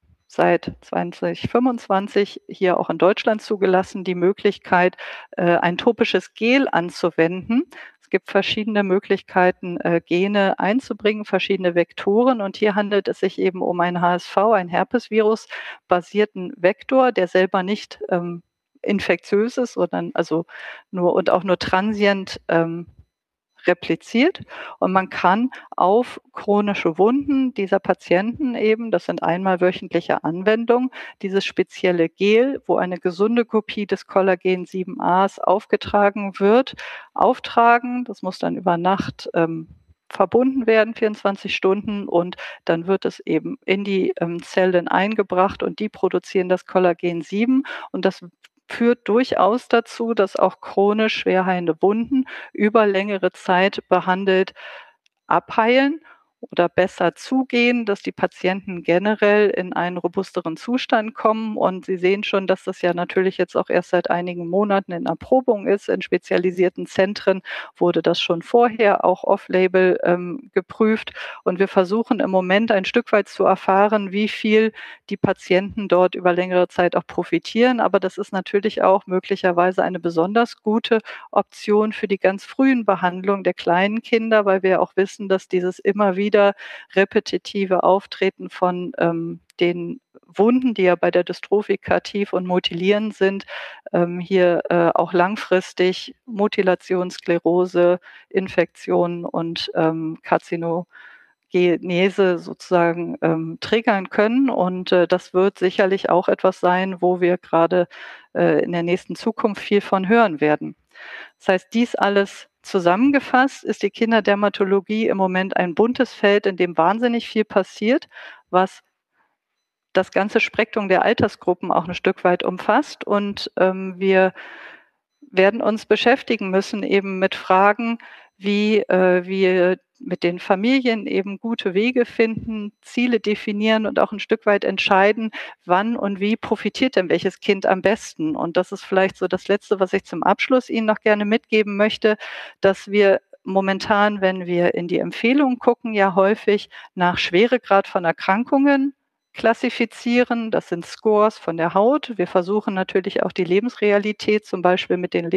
Speaker 3: seit zwanzig fünfundzwanzig hier auch in Deutschland zugelassen, die Möglichkeit, äh, ein topisches Gel anzuwenden. Es gibt verschiedene Möglichkeiten, äh, Gene einzubringen, verschiedene Vektoren. Und hier handelt es sich eben um ein H S V, ein Herpesvirus-basierten Vektor, der selber nicht ähm, infektiös ist, sondern also nur und auch nur transient ähm, repliziert und man kann auf chronische Wunden dieser Patienten eben, das sind einmal wöchentliche Anwendungen, dieses spezielle Gel, wo eine gesunde Kopie des Collagen sieben A's aufgetragen wird, auftragen. Das muss dann über Nacht ähm, verbunden werden, vierundzwanzig Stunden, und dann wird es eben in die ähm, Zellen eingebracht und die produzieren das Collagen sieben und das führt durchaus dazu, dass auch chronisch schwer heilende Wunden über längere Zeit behandelt abheilen oder besser zugehen, dass die Patienten generell in einen robusteren Zustand kommen. Und Sie sehen schon, dass das ja natürlich jetzt auch erst seit einigen Monaten in Erprobung ist. In spezialisierten Zentren wurde das schon vorher auch off-label ähm, geprüft. Und wir versuchen im Moment ein Stück weit zu erfahren, wie viel die Patienten dort über längere Zeit auch profitieren. Aber das ist natürlich auch möglicherweise eine besonders gute Option für die ganz frühen Behandlungen der kleinen Kinder, weil wir auch wissen, dass dieses immer wieder repetitive Auftreten von ähm, den Wunden, die ja bei der Dystrophie tief und mutilierend sind, ähm, hier äh, auch langfristig Mutilation, Sklerose, Infektionen und ähm, Karzinogenese sozusagen ähm, triggern können. Und äh, das wird sicherlich auch etwas sein, wo wir gerade äh, in der nächsten Zukunft viel von hören werden. Das heißt, dies alles zusammengefasst ist die Kinderdermatologie im Moment ein buntes Feld, in dem wahnsinnig viel passiert, was das ganze Spektrum der Altersgruppen auch ein Stück weit umfasst. Und ähm, wir werden uns beschäftigen müssen eben mit Fragen, wie äh, wir mit den Familien eben gute Wege finden, Ziele definieren und auch ein Stück weit entscheiden, wann und wie profitiert denn welches Kind am besten. Und das ist vielleicht so das Letzte, was ich zum Abschluss Ihnen noch gerne mitgeben möchte, dass wir momentan, wenn wir in die Empfehlungen gucken, ja häufig nach Schweregrad von Erkrankungen klassifizieren. Das sind Scores von der Haut. Wir versuchen natürlich auch die Lebensrealität, zum Beispiel mit den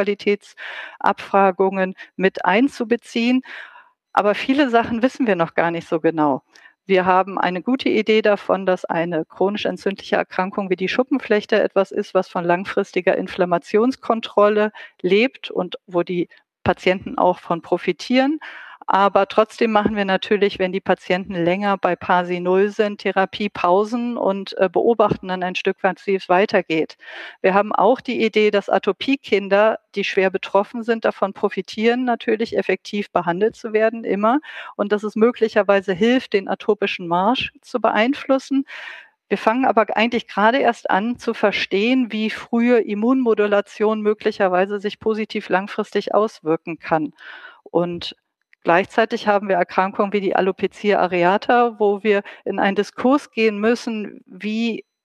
Speaker 3: Lebensqualitätsabfragungen, mit einzubeziehen. Aber viele Sachen wissen wir noch gar nicht so genau. Wir haben eine gute Idee davon, dass eine chronisch entzündliche Erkrankung wie die Schuppenflechte etwas ist, was von langfristiger Inflammationskontrolle lebt und wo die Patienten auch von profitieren. Aber trotzdem machen wir natürlich, wenn die Patienten länger bei PASI null sind, Therapiepausen und äh, beobachten dann ein Stück weit, wie es weitergeht. Wir haben auch die Idee, dass Atopiekinder, die schwer betroffen sind, davon profitieren, natürlich effektiv behandelt zu werden, immer. Und dass es möglicherweise hilft, den atopischen Marsch zu beeinflussen. Wir fangen aber eigentlich gerade erst an zu verstehen, wie frühe Immunmodulation möglicherweise sich positiv langfristig auswirken kann. Und gleichzeitig haben wir Erkrankungen wie die Alopecia areata, wo wir in einen Diskurs gehen müssen, wie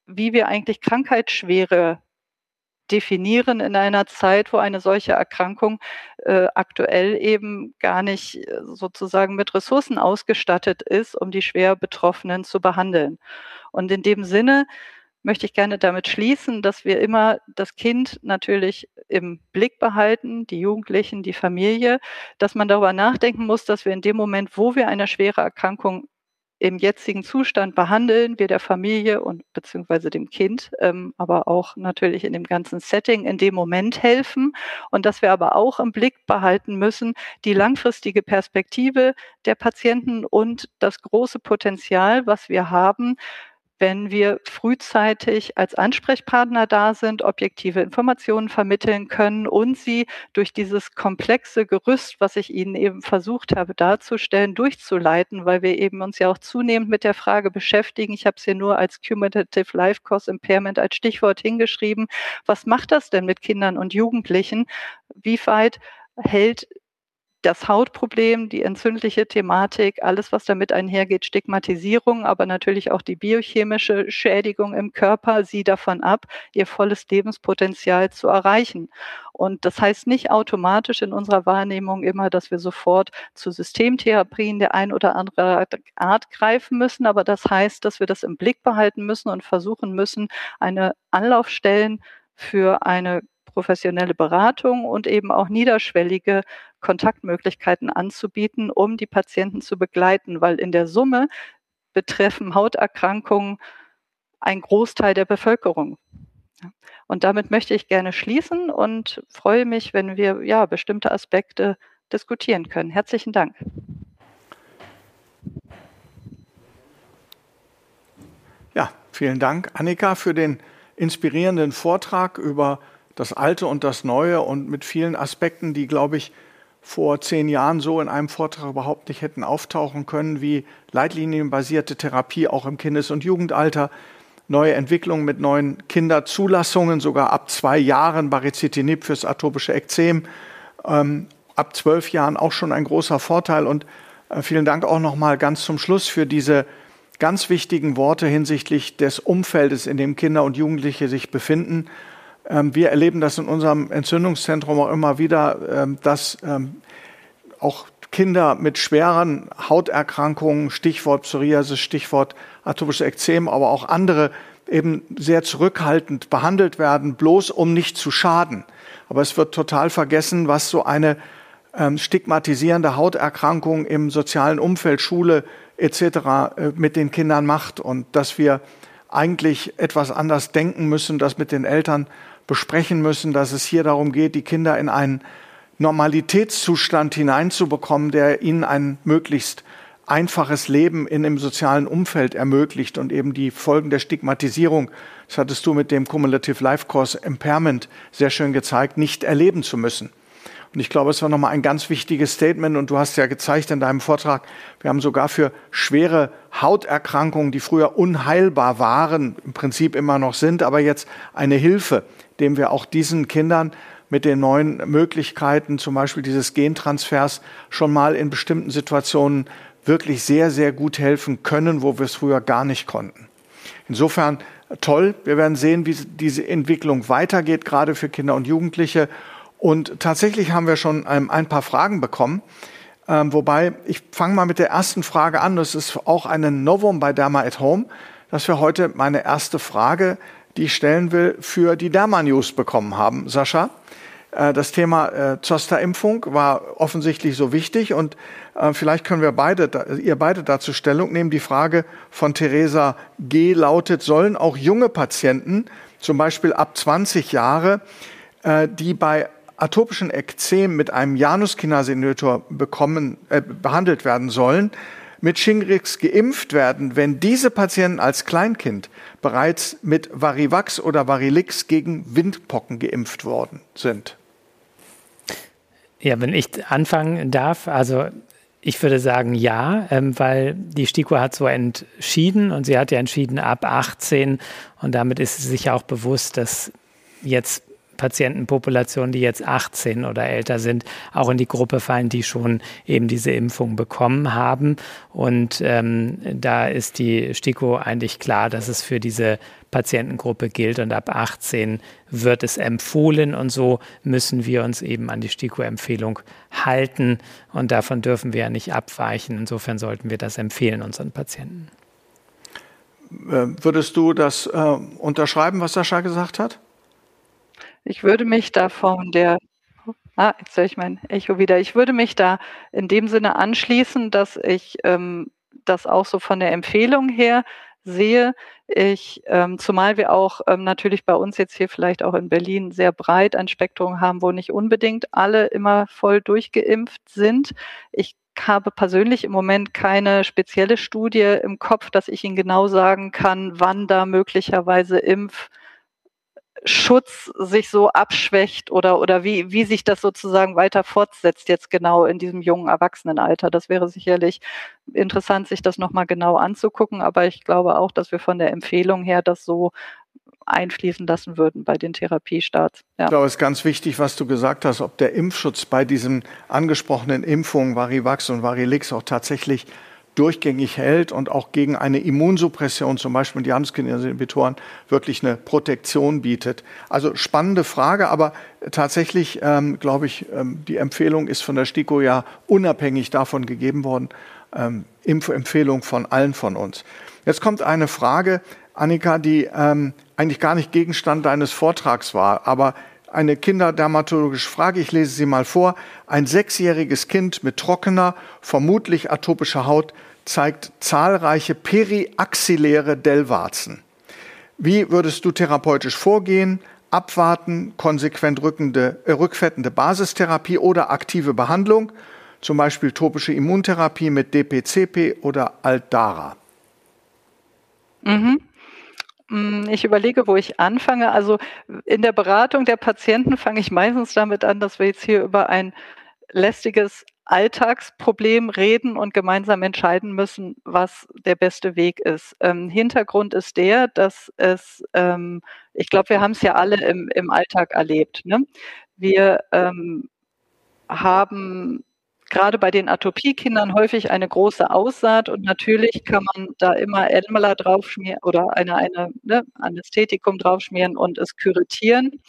Speaker 3: wie wir eigentlich Krankheitsschwere definieren in einer Zeit, wo eine solche Erkrankung äh, aktuell eben gar nicht äh, sozusagen mit Ressourcen ausgestattet ist, um die schwer Betroffenen zu behandeln. Und in dem Sinne möchte ich gerne damit schließen, dass wir immer das Kind natürlich im Blick behalten, die Jugendlichen, die Familie, dass man darüber nachdenken muss, dass wir in dem Moment, wo wir eine schwere Erkrankung im jetzigen Zustand behandeln, wir der Familie und beziehungsweise dem Kind, ähm, aber auch natürlich in dem ganzen Setting in dem Moment helfen und dass wir aber auch im Blick behalten müssen, die langfristige Perspektive der Patienten und das große Potenzial, was wir haben, wenn wir frühzeitig als Ansprechpartner da sind, objektive Informationen vermitteln können und sie durch dieses komplexe Gerüst, was ich Ihnen eben versucht habe darzustellen, durchzuleiten, weil wir eben uns ja auch zunehmend mit der Frage beschäftigen. Ich habe es hier nur als Cumulative Life Course Impairment als Stichwort hingeschrieben. Was macht das denn mit Kindern und Jugendlichen? Wie weit hält das Hautproblem, die entzündliche Thematik, alles, was damit einhergeht, Stigmatisierung, aber natürlich auch die biochemische Schädigung im Körper, sie davon ab, ihr volles Lebenspotenzial zu erreichen. Und das heißt nicht automatisch in unserer Wahrnehmung immer, dass wir sofort zu Systemtherapien der ein oder andere Art greifen müssen, aber das heißt, dass wir das im Blick behalten müssen und versuchen müssen, eine Anlaufstellen für eine professionelle Beratung und eben auch niederschwellige Kontaktmöglichkeiten anzubieten, um die Patienten zu begleiten, weil in der Summe betreffen Hauterkrankungen einen Großteil der Bevölkerung. Und damit möchte ich gerne schließen und freue mich, wenn wir ja bestimmte Aspekte diskutieren können. Herzlichen Dank.
Speaker 1: Ja, vielen Dank, Annika, für den inspirierenden Vortrag über das Alte und das Neue und mit vielen Aspekten, die, glaube ich, vor zehn Jahren so in einem Vortrag überhaupt nicht hätten auftauchen können, wie leitlinienbasierte Therapie auch im Kindes- und Jugendalter, neue Entwicklungen mit neuen Kinderzulassungen, sogar ab zwei Jahren Baricitinib fürs atopische Ekzem, ähm, ab zwölf Jahren auch schon ein großer Vorteil. Und äh, vielen Dank auch nochmal ganz zum Schluss für diese ganz wichtigen Worte hinsichtlich des Umfeldes, in dem Kinder und Jugendliche sich befinden. Wir erleben das in unserem Entzündungszentrum auch immer wieder, dass auch Kinder mit schweren Hauterkrankungen, Stichwort Psoriasis, Stichwort atopisches Ekzem, aber auch andere eben sehr zurückhaltend behandelt werden, bloß um nicht zu schaden. Aber es wird total vergessen, was so eine stigmatisierende Hauterkrankung im sozialen Umfeld, Schule et cetera mit den Kindern macht und dass wir eigentlich etwas anders denken müssen, das mit den Eltern besprechen müssen, dass es hier darum geht, die Kinder in einen Normalitätszustand hineinzubekommen, der ihnen ein möglichst einfaches Leben in dem sozialen Umfeld ermöglicht und eben die Folgen der Stigmatisierung, das hattest du mit dem Cumulative Life Course Impairment sehr schön gezeigt, nicht erleben zu müssen. Und ich glaube, es war nochmal ein ganz wichtiges Statement und du hast ja gezeigt in deinem Vortrag, wir haben sogar für schwere Hauterkrankungen, die früher unheilbar waren, im Prinzip immer noch sind, aber jetzt eine Hilfe, indem wir auch diesen Kindern mit den neuen Möglichkeiten, zum Beispiel dieses Gentransfers, schon mal in bestimmten Situationen wirklich sehr, sehr gut helfen können, wo wir es früher gar nicht konnten. Insofern toll, wir werden sehen, wie diese Entwicklung weitergeht, gerade für Kinder und Jugendliche. Und tatsächlich haben wir schon ähm, ein paar Fragen bekommen, ähm, wobei ich fange mal mit der ersten Frage an. Das ist auch ein Novum bei Derma at Home, dass wir heute meine erste Frage, die ich stellen will, für die Derma News bekommen haben. Sascha, äh, das Thema äh, Zoster-Impfung war offensichtlich so wichtig und äh, vielleicht können wir beide, da, ihr beide dazu Stellung nehmen. Die Frage von Theresa G. lautet, sollen auch junge Patienten, zum Beispiel ab zwanzig Jahre, äh, die bei atopischen Ekzem mit einem Januskinase-Inhibitor bekommen, äh, behandelt werden sollen, mit Shingrix geimpft werden, wenn diese Patienten als Kleinkind bereits mit Varivax oder Varilix gegen Windpocken geimpft worden sind?
Speaker 2: Ja, wenn ich anfangen darf, also ich würde sagen ja, ähm, weil die STIKO hat so entschieden und sie hat ja entschieden ab achtzehn und damit ist sie sich auch bewusst, dass jetzt Patientenpopulationen, die jetzt achtzehn oder älter sind, auch in die Gruppe fallen, die schon eben diese Impfung bekommen haben. Und ähm, da ist die STIKO eigentlich klar, dass es für diese Patientengruppe gilt und ab achtzehn wird es empfohlen und so müssen wir uns eben an die STIKO-Empfehlung halten und davon dürfen wir ja nicht abweichen. Insofern sollten wir das empfehlen unseren Patienten.
Speaker 1: Würdest du das äh, unterschreiben, was Sascha gesagt hat?
Speaker 3: Ich würde mich da von der, ah, jetzt höre ich mein Echo wieder, ich würde mich da in dem Sinne anschließen, dass ich ähm, das auch so von der Empfehlung her sehe. Ich, ähm, zumal wir auch ähm, natürlich bei uns jetzt hier vielleicht auch in Berlin sehr breit ein Spektrum haben, wo nicht unbedingt alle immer voll durchgeimpft sind. Ich habe persönlich im Moment keine spezielle Studie im Kopf, dass ich Ihnen genau sagen kann, wann da möglicherweise Impfschutz sich so abschwächt oder, oder wie, wie sich das sozusagen weiter fortsetzt jetzt genau in diesem jungen Erwachsenenalter. Das wäre sicherlich interessant, sich das nochmal genau anzugucken, aber ich glaube auch, dass wir von der Empfehlung her das so einfließen lassen würden bei den Therapiestarts. Ja.
Speaker 1: Ich glaube, es ist ganz wichtig, was du gesagt hast, ob der Impfschutz bei diesen angesprochenen Impfungen Varivax und Varilix auch tatsächlich durchgängig hält und auch gegen eine Immunsuppression, zum Beispiel die Huntington-Inhibitoren, wirklich eine Protektion bietet. Also spannende Frage, aber tatsächlich, ähm, glaube ich, ähm, die Empfehlung ist von der STIKO ja unabhängig davon gegeben worden, ähm, Impfempfehlung von allen von uns. Jetzt kommt eine Frage, Annika, die ähm, eigentlich gar nicht Gegenstand deines Vortrags war, aber eine kinderdermatologische Frage, ich lese sie mal vor. Ein sechsjähriges Kind mit trockener, vermutlich atopischer Haut zeigt zahlreiche periaxilläre Dellwarzen. Wie würdest du therapeutisch vorgehen? Abwarten, konsequent rückende, äh, rückfettende Basistherapie oder aktive Behandlung, zum Beispiel topische Immuntherapie mit D P C P oder Altdara?
Speaker 3: Mhm. Ich überlege, wo ich anfange. Also in der Beratung der Patienten fange ich meistens damit an, dass wir jetzt hier über ein lästiges Alltagsproblem reden und gemeinsam entscheiden müssen, was der beste Weg ist. Ähm, Hintergrund ist der, dass es, ähm, ich glaube, wir haben es ja alle im, im Alltag erlebt. Ne? Wir ähm, haben gerade bei den Atopiekindern häufig eine große Aussaat und natürlich kann man da immer Elmala draufschmieren oder eine, eine ne, Anästhetikum draufschmieren und es küretieren.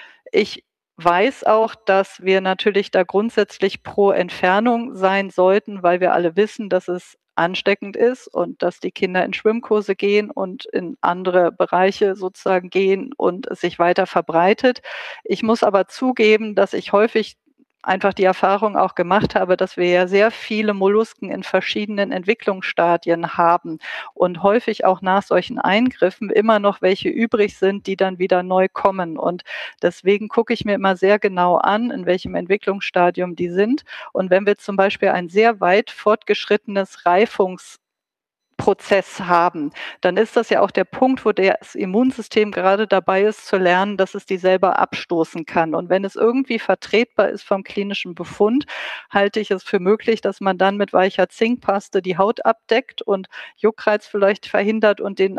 Speaker 3: Ich weiß auch, dass wir natürlich da grundsätzlich pro Entfernung sein sollten, weil wir alle wissen, dass es ansteckend ist und dass die Kinder in Schwimmkurse gehen und in andere Bereiche sozusagen gehen und es sich weiter verbreitet. Ich muss aber zugeben, dass ich häufig einfach die Erfahrung auch gemacht habe, dass wir ja sehr viele Mollusken in verschiedenen Entwicklungsstadien haben und häufig auch nach solchen Eingriffen immer noch welche übrig sind, die dann wieder neu kommen. Und deswegen gucke ich mir immer sehr genau an, in welchem Entwicklungsstadium die sind. Und wenn wir zum Beispiel ein sehr weit fortgeschrittenes Reifungs Prozess haben, dann ist das ja auch der Punkt, wo das Immunsystem gerade dabei ist zu lernen, dass es die selber abstoßen kann. Und wenn es irgendwie vertretbar ist vom klinischen Befund, halte ich es für möglich, dass man dann mit weicher Zinkpaste die Haut abdeckt und Juckreiz vielleicht verhindert und den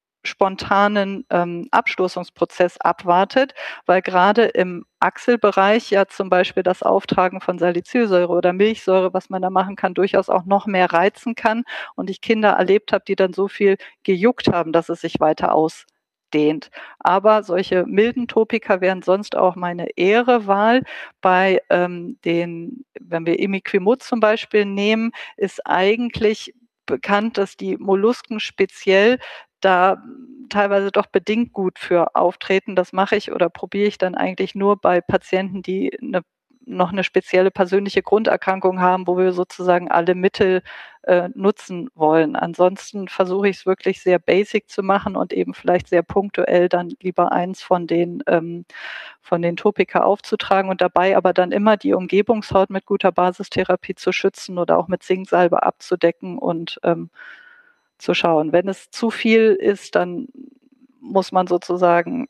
Speaker 3: spontanen ähm, Abstoßungsprozess abwartet, weil gerade im Achselbereich ja zum Beispiel das Auftragen von Salicylsäure oder Milchsäure, was man da machen kann, durchaus auch noch mehr reizen kann und ich Kinder erlebt habe, die dann so viel gejuckt haben, dass es sich weiter ausdehnt. Aber solche milden Topika wären sonst auch meine ehre Wahl. Bei ähm, den, wenn wir Imiquimod zum Beispiel nehmen, ist eigentlich bekannt, dass die Mollusken speziell da teilweise doch bedingt gut für auftreten. Das mache ich oder probiere ich dann eigentlich nur bei Patienten, die eine, noch eine spezielle persönliche Grunderkrankung haben, wo wir sozusagen alle Mittel äh, nutzen wollen. Ansonsten versuche ich es wirklich sehr basic zu machen und eben vielleicht sehr punktuell dann lieber eins von den, ähm, von den Topika aufzutragen und dabei aber dann immer die Umgebungshaut mit guter Basistherapie zu schützen oder auch mit Zinksalbe abzudecken und ähm, zu schauen. Wenn es zu viel ist, dann muss man sozusagen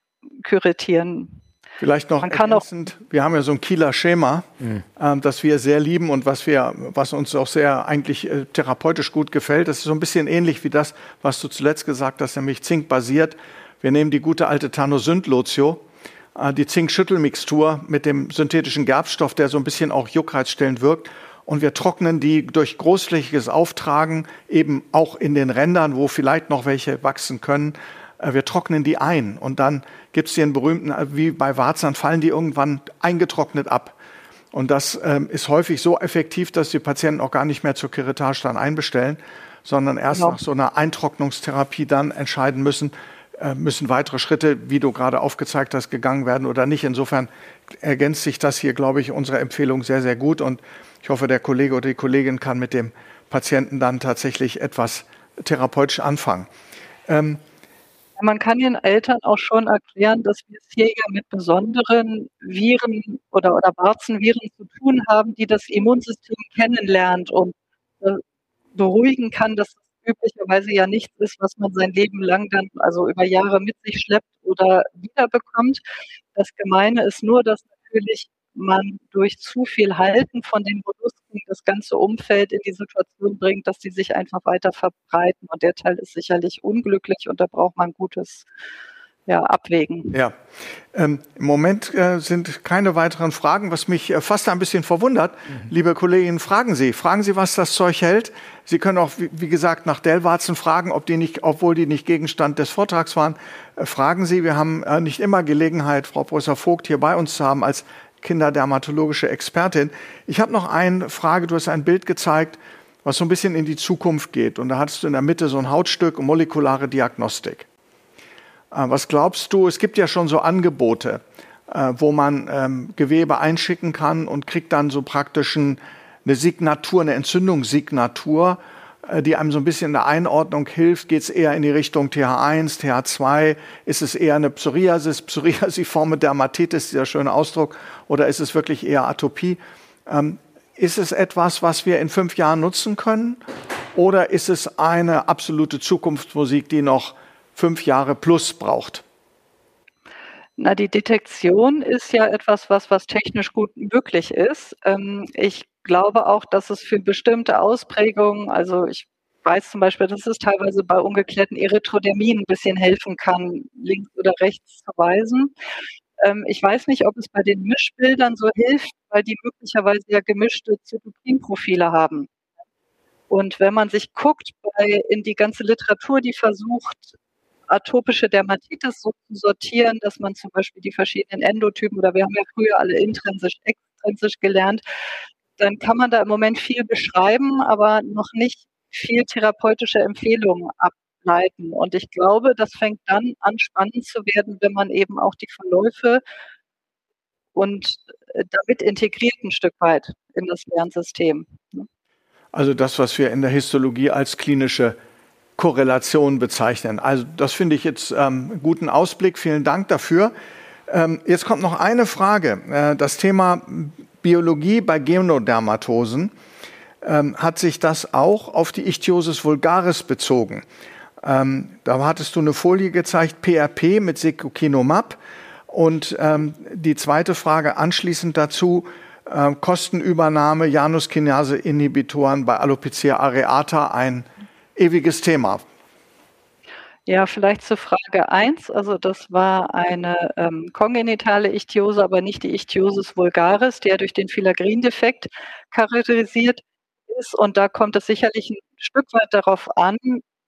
Speaker 3: küretieren.
Speaker 1: Vielleicht noch
Speaker 3: man kann
Speaker 1: ergänzend, wir haben ja so ein Kieler Schema, mhm. ähm, das wir sehr lieben und was wir, was uns auch sehr eigentlich äh, therapeutisch gut gefällt. Das ist so ein bisschen ähnlich wie das, was du zuletzt gesagt hast, nämlich zinkbasiert. Wir nehmen die gute alte Tanosynd-Lotio, äh, die Zink-Schüttelmixtur mit dem synthetischen Gerbstoff, der so ein bisschen auch juckreizstillend wirkt. Und wir trocknen die durch großflächiges Auftragen eben auch in den Rändern, wo vielleicht noch welche wachsen können. Äh, wir trocknen die ein und dann gibt es den berühmten, wie bei Warzern, fallen die irgendwann eingetrocknet ab. Und das ähm, ist häufig so effektiv, dass die Patienten auch gar nicht mehr zur Curettage dann einbestellen, sondern erst genau. nach so einer Eintrocknungstherapie dann entscheiden müssen, äh, müssen weitere Schritte, wie du gerade aufgezeigt hast, gegangen werden oder nicht. Insofern ergänzt sich das hier, glaube ich, unsere Empfehlung sehr, sehr gut. Und ich hoffe, der Kollege oder die Kollegin kann mit dem Patienten dann tatsächlich etwas therapeutisch anfangen. Ähm,
Speaker 3: Man kann den Eltern auch schon erklären, dass wir es hier ja mit besonderen Viren oder, oder Warzenviren zu tun haben, die das Immunsystem kennenlernt und äh, beruhigen kann, dass es üblicherweise ja nichts ist, was man sein Leben lang dann, also über Jahre mit sich schleppt oder wiederbekommt. Das Gemeine ist nur, dass natürlich man durch zu viel Halten von den Mollusken das ganze Umfeld in die Situation bringt, dass sie sich einfach weiter verbreiten. Und der Teil ist sicherlich unglücklich und da braucht man gutes ja, Abwägen.
Speaker 1: Ja, ähm, im Moment äh, sind keine weiteren Fragen, was mich äh, fast ein bisschen verwundert. Mhm. Liebe Kolleginnen, fragen Sie, fragen Sie, was das Zeug hält. Sie können auch, wie, wie gesagt, nach Dellwarzen fragen, ob die nicht, obwohl die nicht Gegenstand des Vortrags waren, äh, fragen Sie. Wir haben äh, nicht immer Gelegenheit, Frau Professor Vogt hier bei uns zu haben als kinderdermatologische Expertin. Ich habe noch eine Frage. Du hast ein Bild gezeigt, was so ein bisschen in die Zukunft geht. Und da hattest du in der Mitte so ein Hautstück, molekulare Diagnostik. Äh, was glaubst du? Es gibt ja schon so Angebote, äh, wo man ähm, Gewebe einschicken kann und kriegt dann so praktisch ein, eine Signatur, eine Entzündungssignatur, äh, die einem so ein bisschen in der Einordnung hilft. Geht es eher in die Richtung T H eins, T H zwei? Ist es eher eine Psoriasis, psoriasiforme Dermatitis, dieser schöne Ausdruck, oder ist es wirklich eher Atopie? Ähm, ist es etwas, was wir in fünf Jahren nutzen können? Oder ist es eine absolute Zukunftsmusik, die noch fünf Jahre plus braucht?
Speaker 3: Na, die Detektion ist ja etwas, was, was technisch gut möglich ist. Ähm, ich glaube auch, dass es für bestimmte Ausprägungen, also ich weiß zum Beispiel, dass es teilweise bei ungeklärten Erythrodermien ein bisschen helfen kann, links oder rechts zu weisen. Ähm, ich weiß nicht, ob es bei den Mischbildern so hilft, weil die möglicherweise ja gemischte Zytokinprofile haben. Und wenn man sich guckt bei, in die ganze Literatur, die versucht, atopische Dermatitis so zu sortieren, dass man zum Beispiel die verschiedenen Endotypen, oder wir haben ja früher alle intrinsisch, extrinsisch gelernt, dann kann man da im Moment viel beschreiben, aber noch nicht viel therapeutische Empfehlungen ableiten. Und ich glaube, das fängt dann an, spannend zu werden, wenn man eben auch die Verläufe und damit integriert ein Stück weit in das Lernsystem.
Speaker 1: Also das, was wir in der Histologie als klinische Korrelation bezeichnen. Also das finde ich jetzt ähm, einen guten Ausblick. Vielen Dank dafür. Ähm, jetzt kommt noch eine Frage. Äh, das Thema Biologie bei Genodermatosen. Ähm, hat sich das auch auf die Ichthyosis vulgaris bezogen? Ähm, da hattest du eine Folie gezeigt, P R P mit Secukinumab. Und ähm, die zweite Frage anschließend dazu, äh, Kostenübernahme, Januskinase-Inhibitoren bei Alopecia areata, ein ewiges Thema.
Speaker 3: Ja, vielleicht zur Frage eins. Also das war eine ähm, kongenitale Ichthyose, aber nicht die Ichthyosis vulgaris, die ja durch den Filaggrin-Defekt charakterisiert ist. Und da kommt es sicherlich ein Stück weit darauf an,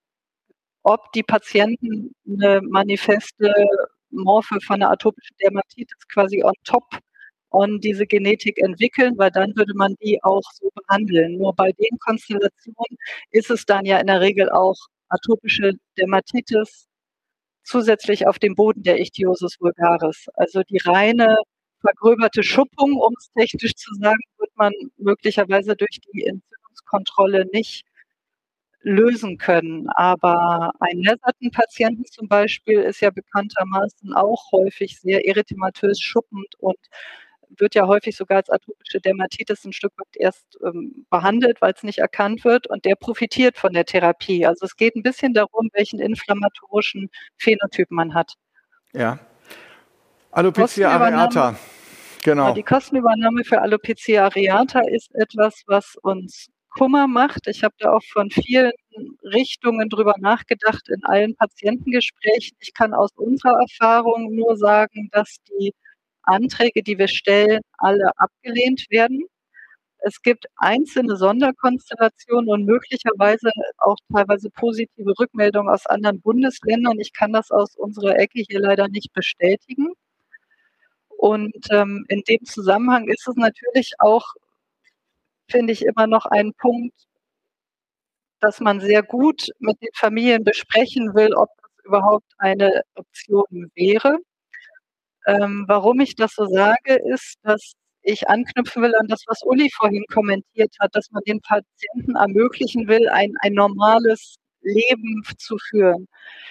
Speaker 3: ob die Patienten eine manifeste Morphe von einer atopischen Dermatitis quasi on top on diese Genetik entwickeln, weil dann würde man die auch so behandeln. Nur bei den Konstellationen ist es dann ja in der Regel auch atopische Dermatitis zusätzlich auf dem Boden der Ichthyosis vulgaris. Also die reine vergröberte Schuppung, um es technisch zu sagen, wird man möglicherweise durch die Entzündungskontrolle nicht lösen können. Aber ein Netherton-Patienten zum Beispiel ist ja bekanntermaßen auch häufig sehr erythematös schuppend und wird ja häufig sogar als atopische Dermatitis ein Stück weit erst ähm, behandelt, weil es nicht erkannt wird, und der profitiert von der Therapie. Also es geht ein bisschen darum, welchen inflammatorischen Phänotyp man hat.
Speaker 1: Ja. Alopecia areata, genau.
Speaker 3: Ja, die Kostenübernahme für Alopecia areata ist etwas, was uns Kummer macht. Ich habe da auch von vielen Richtungen drüber nachgedacht in allen Patientengesprächen. Ich kann aus unserer Erfahrung nur sagen, dass die Anträge, die wir stellen, alle abgelehnt werden. Es gibt einzelne Sonderkonstellationen und möglicherweise auch teilweise positive Rückmeldungen aus anderen Bundesländern. Ich kann das aus unserer Ecke hier leider nicht bestätigen. Und ähm, in dem Zusammenhang ist es natürlich auch, finde ich, immer noch ein Punkt, dass man sehr gut mit den Familien besprechen will, ob das überhaupt eine Option wäre. Ähm, warum ich das so sage, ist, dass ich anknüpfen will an das, was Uli vorhin kommentiert hat, dass man den Patienten ermöglichen will, ein, ein normales Leben zu führen.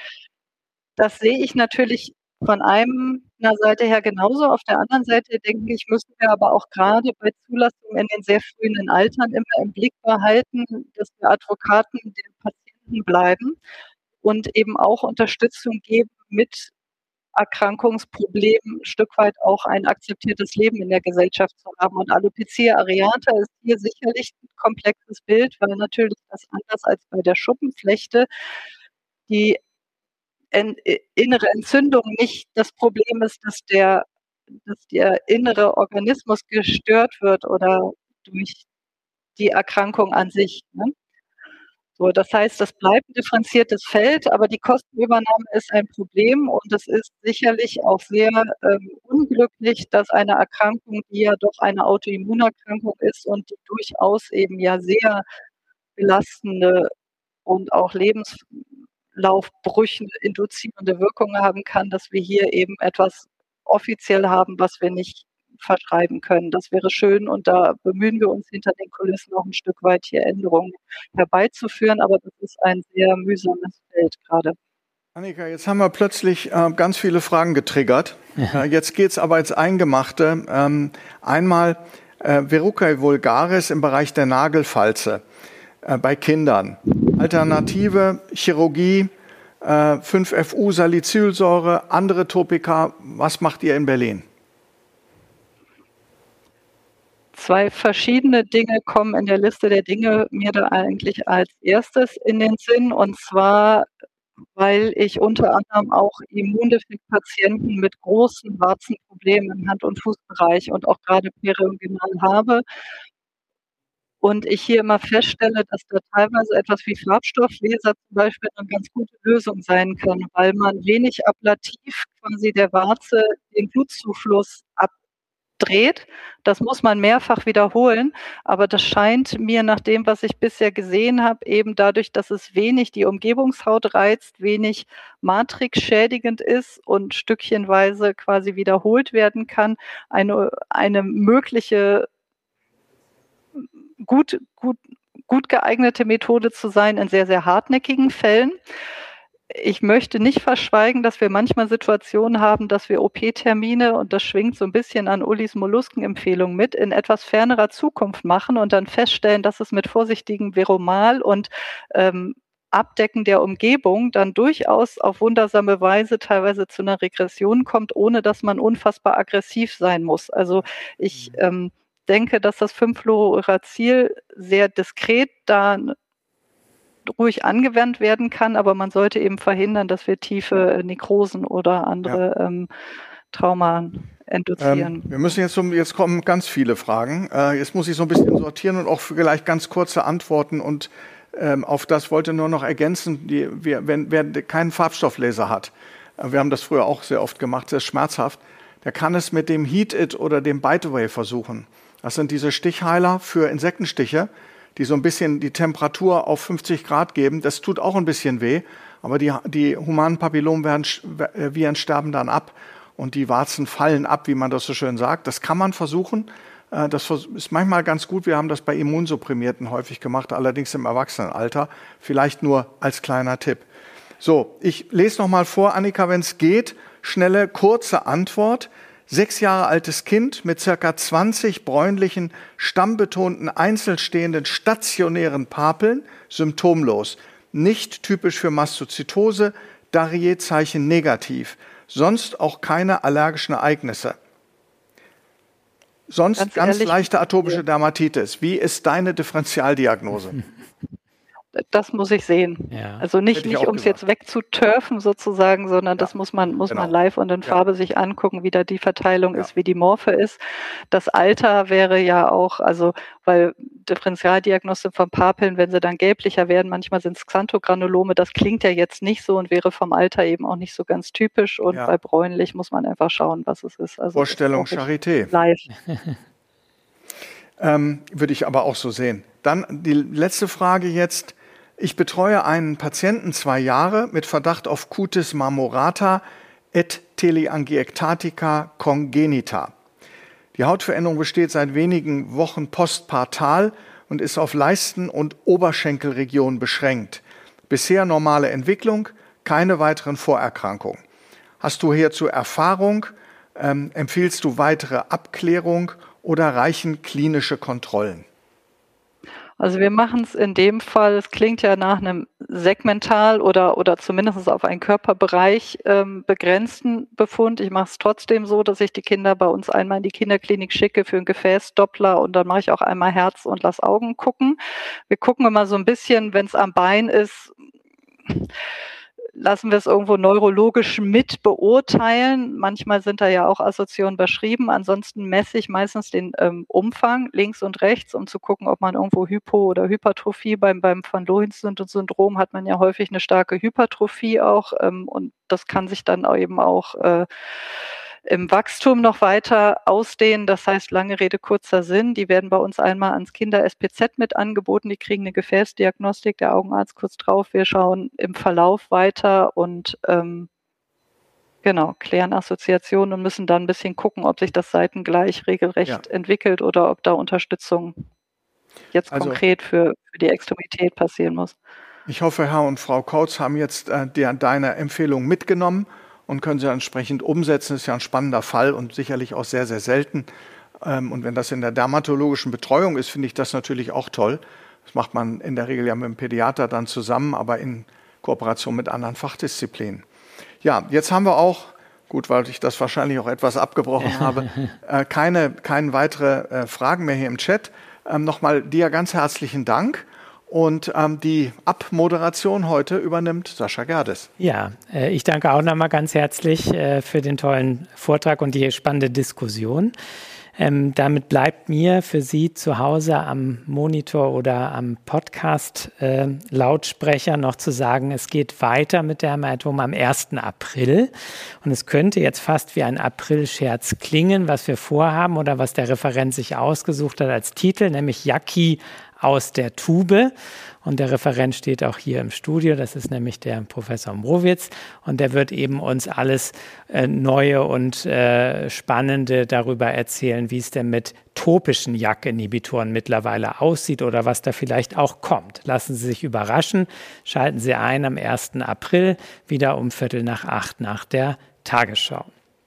Speaker 3: Das sehe ich natürlich von einer Seite her genauso. Auf der anderen Seite, denke ich, müssen wir aber auch gerade bei Zulassungen in den sehr frühen Altern immer im Blick behalten, dass wir Advokaten den Patienten bleiben und eben auch Unterstützung geben, mit Erkrankungsproblemen ein Stück weit auch ein akzeptiertes Leben in der Gesellschaft zu haben. Und Alopecia areata ist hier sicherlich ein komplexes Bild, weil natürlich das anders als bei der Schuppenflechte die en innere Entzündung nicht das Problem ist, dass der dass der innere Organismus gestört wird oder durch die Erkrankung an sich, ne? So, das heißt, das bleibt 'n differenziertes Feld, aber die Kostenübernahme ist ein Problem und es ist sicherlich auch sehr, ähm, unglücklich, dass eine Erkrankung, die ja doch eine Autoimmunerkrankung ist und die durchaus eben ja sehr belastende und auch Lebenslaufbrüche induzierende Wirkungen haben kann, dass wir hier eben etwas offiziell haben, was wir nicht verschreiben können. Das wäre schön und da bemühen wir uns hinter den Kulissen auch ein Stück weit, hier Änderungen herbeizuführen, aber das ist ein sehr mühsames Feld gerade.
Speaker 1: Annika, jetzt haben wir plötzlich äh, ganz viele Fragen getriggert. Ja. Äh, jetzt geht's aber ins Eingemachte. Ähm, einmal äh, Verrucae vulgaris im Bereich der Nagelfalze äh, bei Kindern. Alternative Chirurgie, äh, fünf F U Salicylsäure, andere Topika. Was macht ihr in Berlin?
Speaker 3: Zwei verschiedene Dinge kommen in der Liste der Dinge mir da eigentlich als erstes in den Sinn, und zwar, weil ich unter anderem auch Immundefektpatienten mit großen Warzenproblemen im Hand- und Fußbereich und auch gerade periinguinal habe. Und ich hier immer feststelle, dass da teilweise etwas wie Farbstofflaser zum Beispiel eine ganz gute Lösung sein kann, weil man wenig ablativ quasi der Warze den Blutzufluss abdreht. Das muss man mehrfach wiederholen, aber das scheint mir nach dem, was ich bisher gesehen habe, eben dadurch, dass es wenig die Umgebungshaut reizt, wenig matrixschädigend ist und stückchenweise quasi wiederholt werden kann, eine, eine mögliche gut, gut, gut geeignete Methode zu sein in sehr, sehr hartnäckigen Fällen. Ich möchte nicht verschweigen, dass wir manchmal Situationen haben, dass wir O P-Termine, und das schwingt so ein bisschen an Ulis Molluskenempfehlung mit, in etwas fernerer Zukunft machen und dann feststellen, dass es mit vorsichtigem Veromal und ähm, Abdecken der Umgebung dann durchaus auf wundersame Weise teilweise zu einer Regression kommt, ohne dass man unfassbar aggressiv sein muss. Also ich ähm, denke, dass das fünf Fluoracil sehr diskret da ruhig angewandt werden kann, aber man sollte eben verhindern, dass wir tiefe Nekrosen oder andere ja. ähm, Trauma induzieren.
Speaker 1: Ähm, wir müssen jetzt, um, jetzt kommen ganz viele Fragen. Äh, jetzt muss ich so ein bisschen sortieren und auch vielleicht ganz kurze Antworten, und ähm, auf das wollte nur noch ergänzen, die, wir, wenn, wer keinen Farbstofflaser hat, äh, wir haben das früher auch sehr oft gemacht, sehr schmerzhaft, der kann es mit dem Heat It oder dem Bite Away versuchen. Das sind diese Stichheiler für Insektenstiche, die so ein bisschen die Temperatur auf fünfzig Grad geben. Das tut auch ein bisschen weh, aber die, die humanen Papillomviren sterben dann ab und die Warzen fallen ab, wie man das so schön sagt. Das kann man versuchen. Das ist manchmal ganz gut. Wir haben das bei Immunsupprimierten häufig gemacht, allerdings im Erwachsenenalter. Vielleicht nur als kleiner Tipp. So, ich lese noch mal vor, Annika, wenn es geht. Schnelle, kurze Antwort. Sechs Jahre altes Kind mit circa zwanzig bräunlichen, stammbetonten, einzelstehenden, stationären Papeln, symptomlos. Nicht typisch für Mastozytose, Darrier-Zeichen negativ. Sonst auch keine allergischen Ereignisse. Sonst ganz, ganz leichte atopische Dermatitis. Wie ist deine Differentialdiagnose?
Speaker 3: das muss ich sehen.
Speaker 2: Ja.
Speaker 3: Also nicht, nicht um es jetzt wegzuturfen sozusagen, sondern ja. das muss man, muss genau. man live und in Farbe ja. sich angucken, wie da die Verteilung ja. ist, wie die Morphe ist. Das Alter wäre ja auch, also weil Differentialdiagnostik von Papeln, wenn sie dann gelblicher werden, manchmal sind es Xanthogranulome, das klingt ja jetzt nicht so und wäre vom Alter eben auch nicht so ganz typisch. Und ja. bei bräunlich muss man einfach schauen, was es ist. Also
Speaker 1: Vorstellung Charité.
Speaker 3: Live.
Speaker 1: ähm, würde ich aber auch so sehen. Dann die letzte Frage jetzt. Ich betreue einen Patienten zwei Jahre mit Verdacht auf Cutis marmorata et Teleangiektatica congenita. Die Hautveränderung besteht seit wenigen Wochen postpartal und ist auf Leisten- und Oberschenkelregion beschränkt. Bisher normale Entwicklung, keine weiteren Vorerkrankungen. Hast du hierzu Erfahrung? Ähm, empfiehlst du weitere Abklärung oder reichen klinische Kontrollen?
Speaker 3: Also wir machen es in dem Fall, es klingt ja nach einem segmental oder, oder zumindest auf einen Körperbereich ähm, begrenzten Befund. Ich mache es trotzdem so, dass ich die Kinder bei uns einmal in die Kinderklinik schicke für ein Gefäßdoppler und dann mache ich auch einmal Herz und lass Augen gucken. Wir gucken immer so ein bisschen, wenn es am Bein ist, lassen wir es irgendwo neurologisch mit beurteilen. Manchmal sind da ja auch Assoziationen beschrieben. Ansonsten messe ich meistens den ähm, Umfang links und rechts, um zu gucken, ob man irgendwo Hypo- oder Hypertrophie beim, beim Van Lorentzen-Syndrom hat man ja häufig eine starke Hypertrophie auch. Ähm, und das kann sich dann eben auch äh, im Wachstum noch weiter ausdehnen. Das heißt, lange Rede, kurzer Sinn. Die werden bei uns einmal ans Kinder-S P Z mit angeboten. Die kriegen eine Gefäßdiagnostik, der Augenarzt kurz drauf. Wir schauen im Verlauf weiter und ähm, genau, klären Assoziationen und müssen dann ein bisschen gucken, ob sich das seitengleich regelrecht ja. entwickelt oder ob da Unterstützung jetzt also, konkret für, für die Extremität passieren muss.
Speaker 1: Ich hoffe, Herr und Frau Kautz haben jetzt äh, die, deine Empfehlung mitgenommen und können sie entsprechend umsetzen. Das ist ja ein spannender Fall und sicherlich auch sehr, sehr selten. Und wenn das in der dermatologischen Betreuung ist, finde ich das natürlich auch toll. Das macht man in der Regel ja mit dem Pädiater dann zusammen, aber in Kooperation mit anderen Fachdisziplinen. Ja, jetzt haben wir auch, gut, weil ich das wahrscheinlich auch etwas abgebrochen habe, keine, keine weitere Fragen mehr hier im Chat. Nochmal dir ganz herzlichen Dank. Und ähm, die Abmoderation heute übernimmt Sascha Gerdes.
Speaker 2: Ja, äh, ich danke auch nochmal ganz herzlich äh, für den tollen Vortrag und die spannende Diskussion. Ähm, damit bleibt mir für Sie zu Hause am Monitor oder am Podcast-Lautsprecher äh, noch zu sagen, es geht weiter mit der Hämatoma am ersten April. Und es könnte jetzt fast wie ein April-Scherz klingen, was wir vorhaben oder was der Referent sich ausgesucht hat als Titel, nämlich Jackie aus der Tube. Und der Referent steht auch hier im Studio, das ist nämlich der Professor Mrowitz und der wird eben uns alles äh, Neue und äh, Spannende darüber erzählen, wie es denn mit topischen J A K-Inhibitoren mittlerweile aussieht oder was da vielleicht auch kommt. Lassen Sie sich überraschen, schalten Sie ein am ersten April, wieder um Viertel nach acht nach der Tagesschau.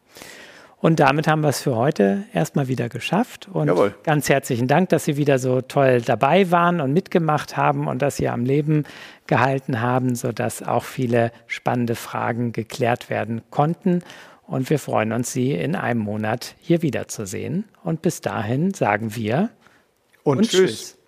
Speaker 2: Und damit haben wir es für heute erstmal wieder geschafft. Und Jawohl. Ganz herzlichen Dank, dass Sie wieder so toll dabei waren und mitgemacht haben und dass Sie am Leben gehalten haben, sodass auch viele spannende Fragen geklärt werden konnten. Und wir freuen uns, Sie in einem Monat hier wiederzusehen. Und bis dahin sagen wir
Speaker 1: und, und tschüss. tschüss.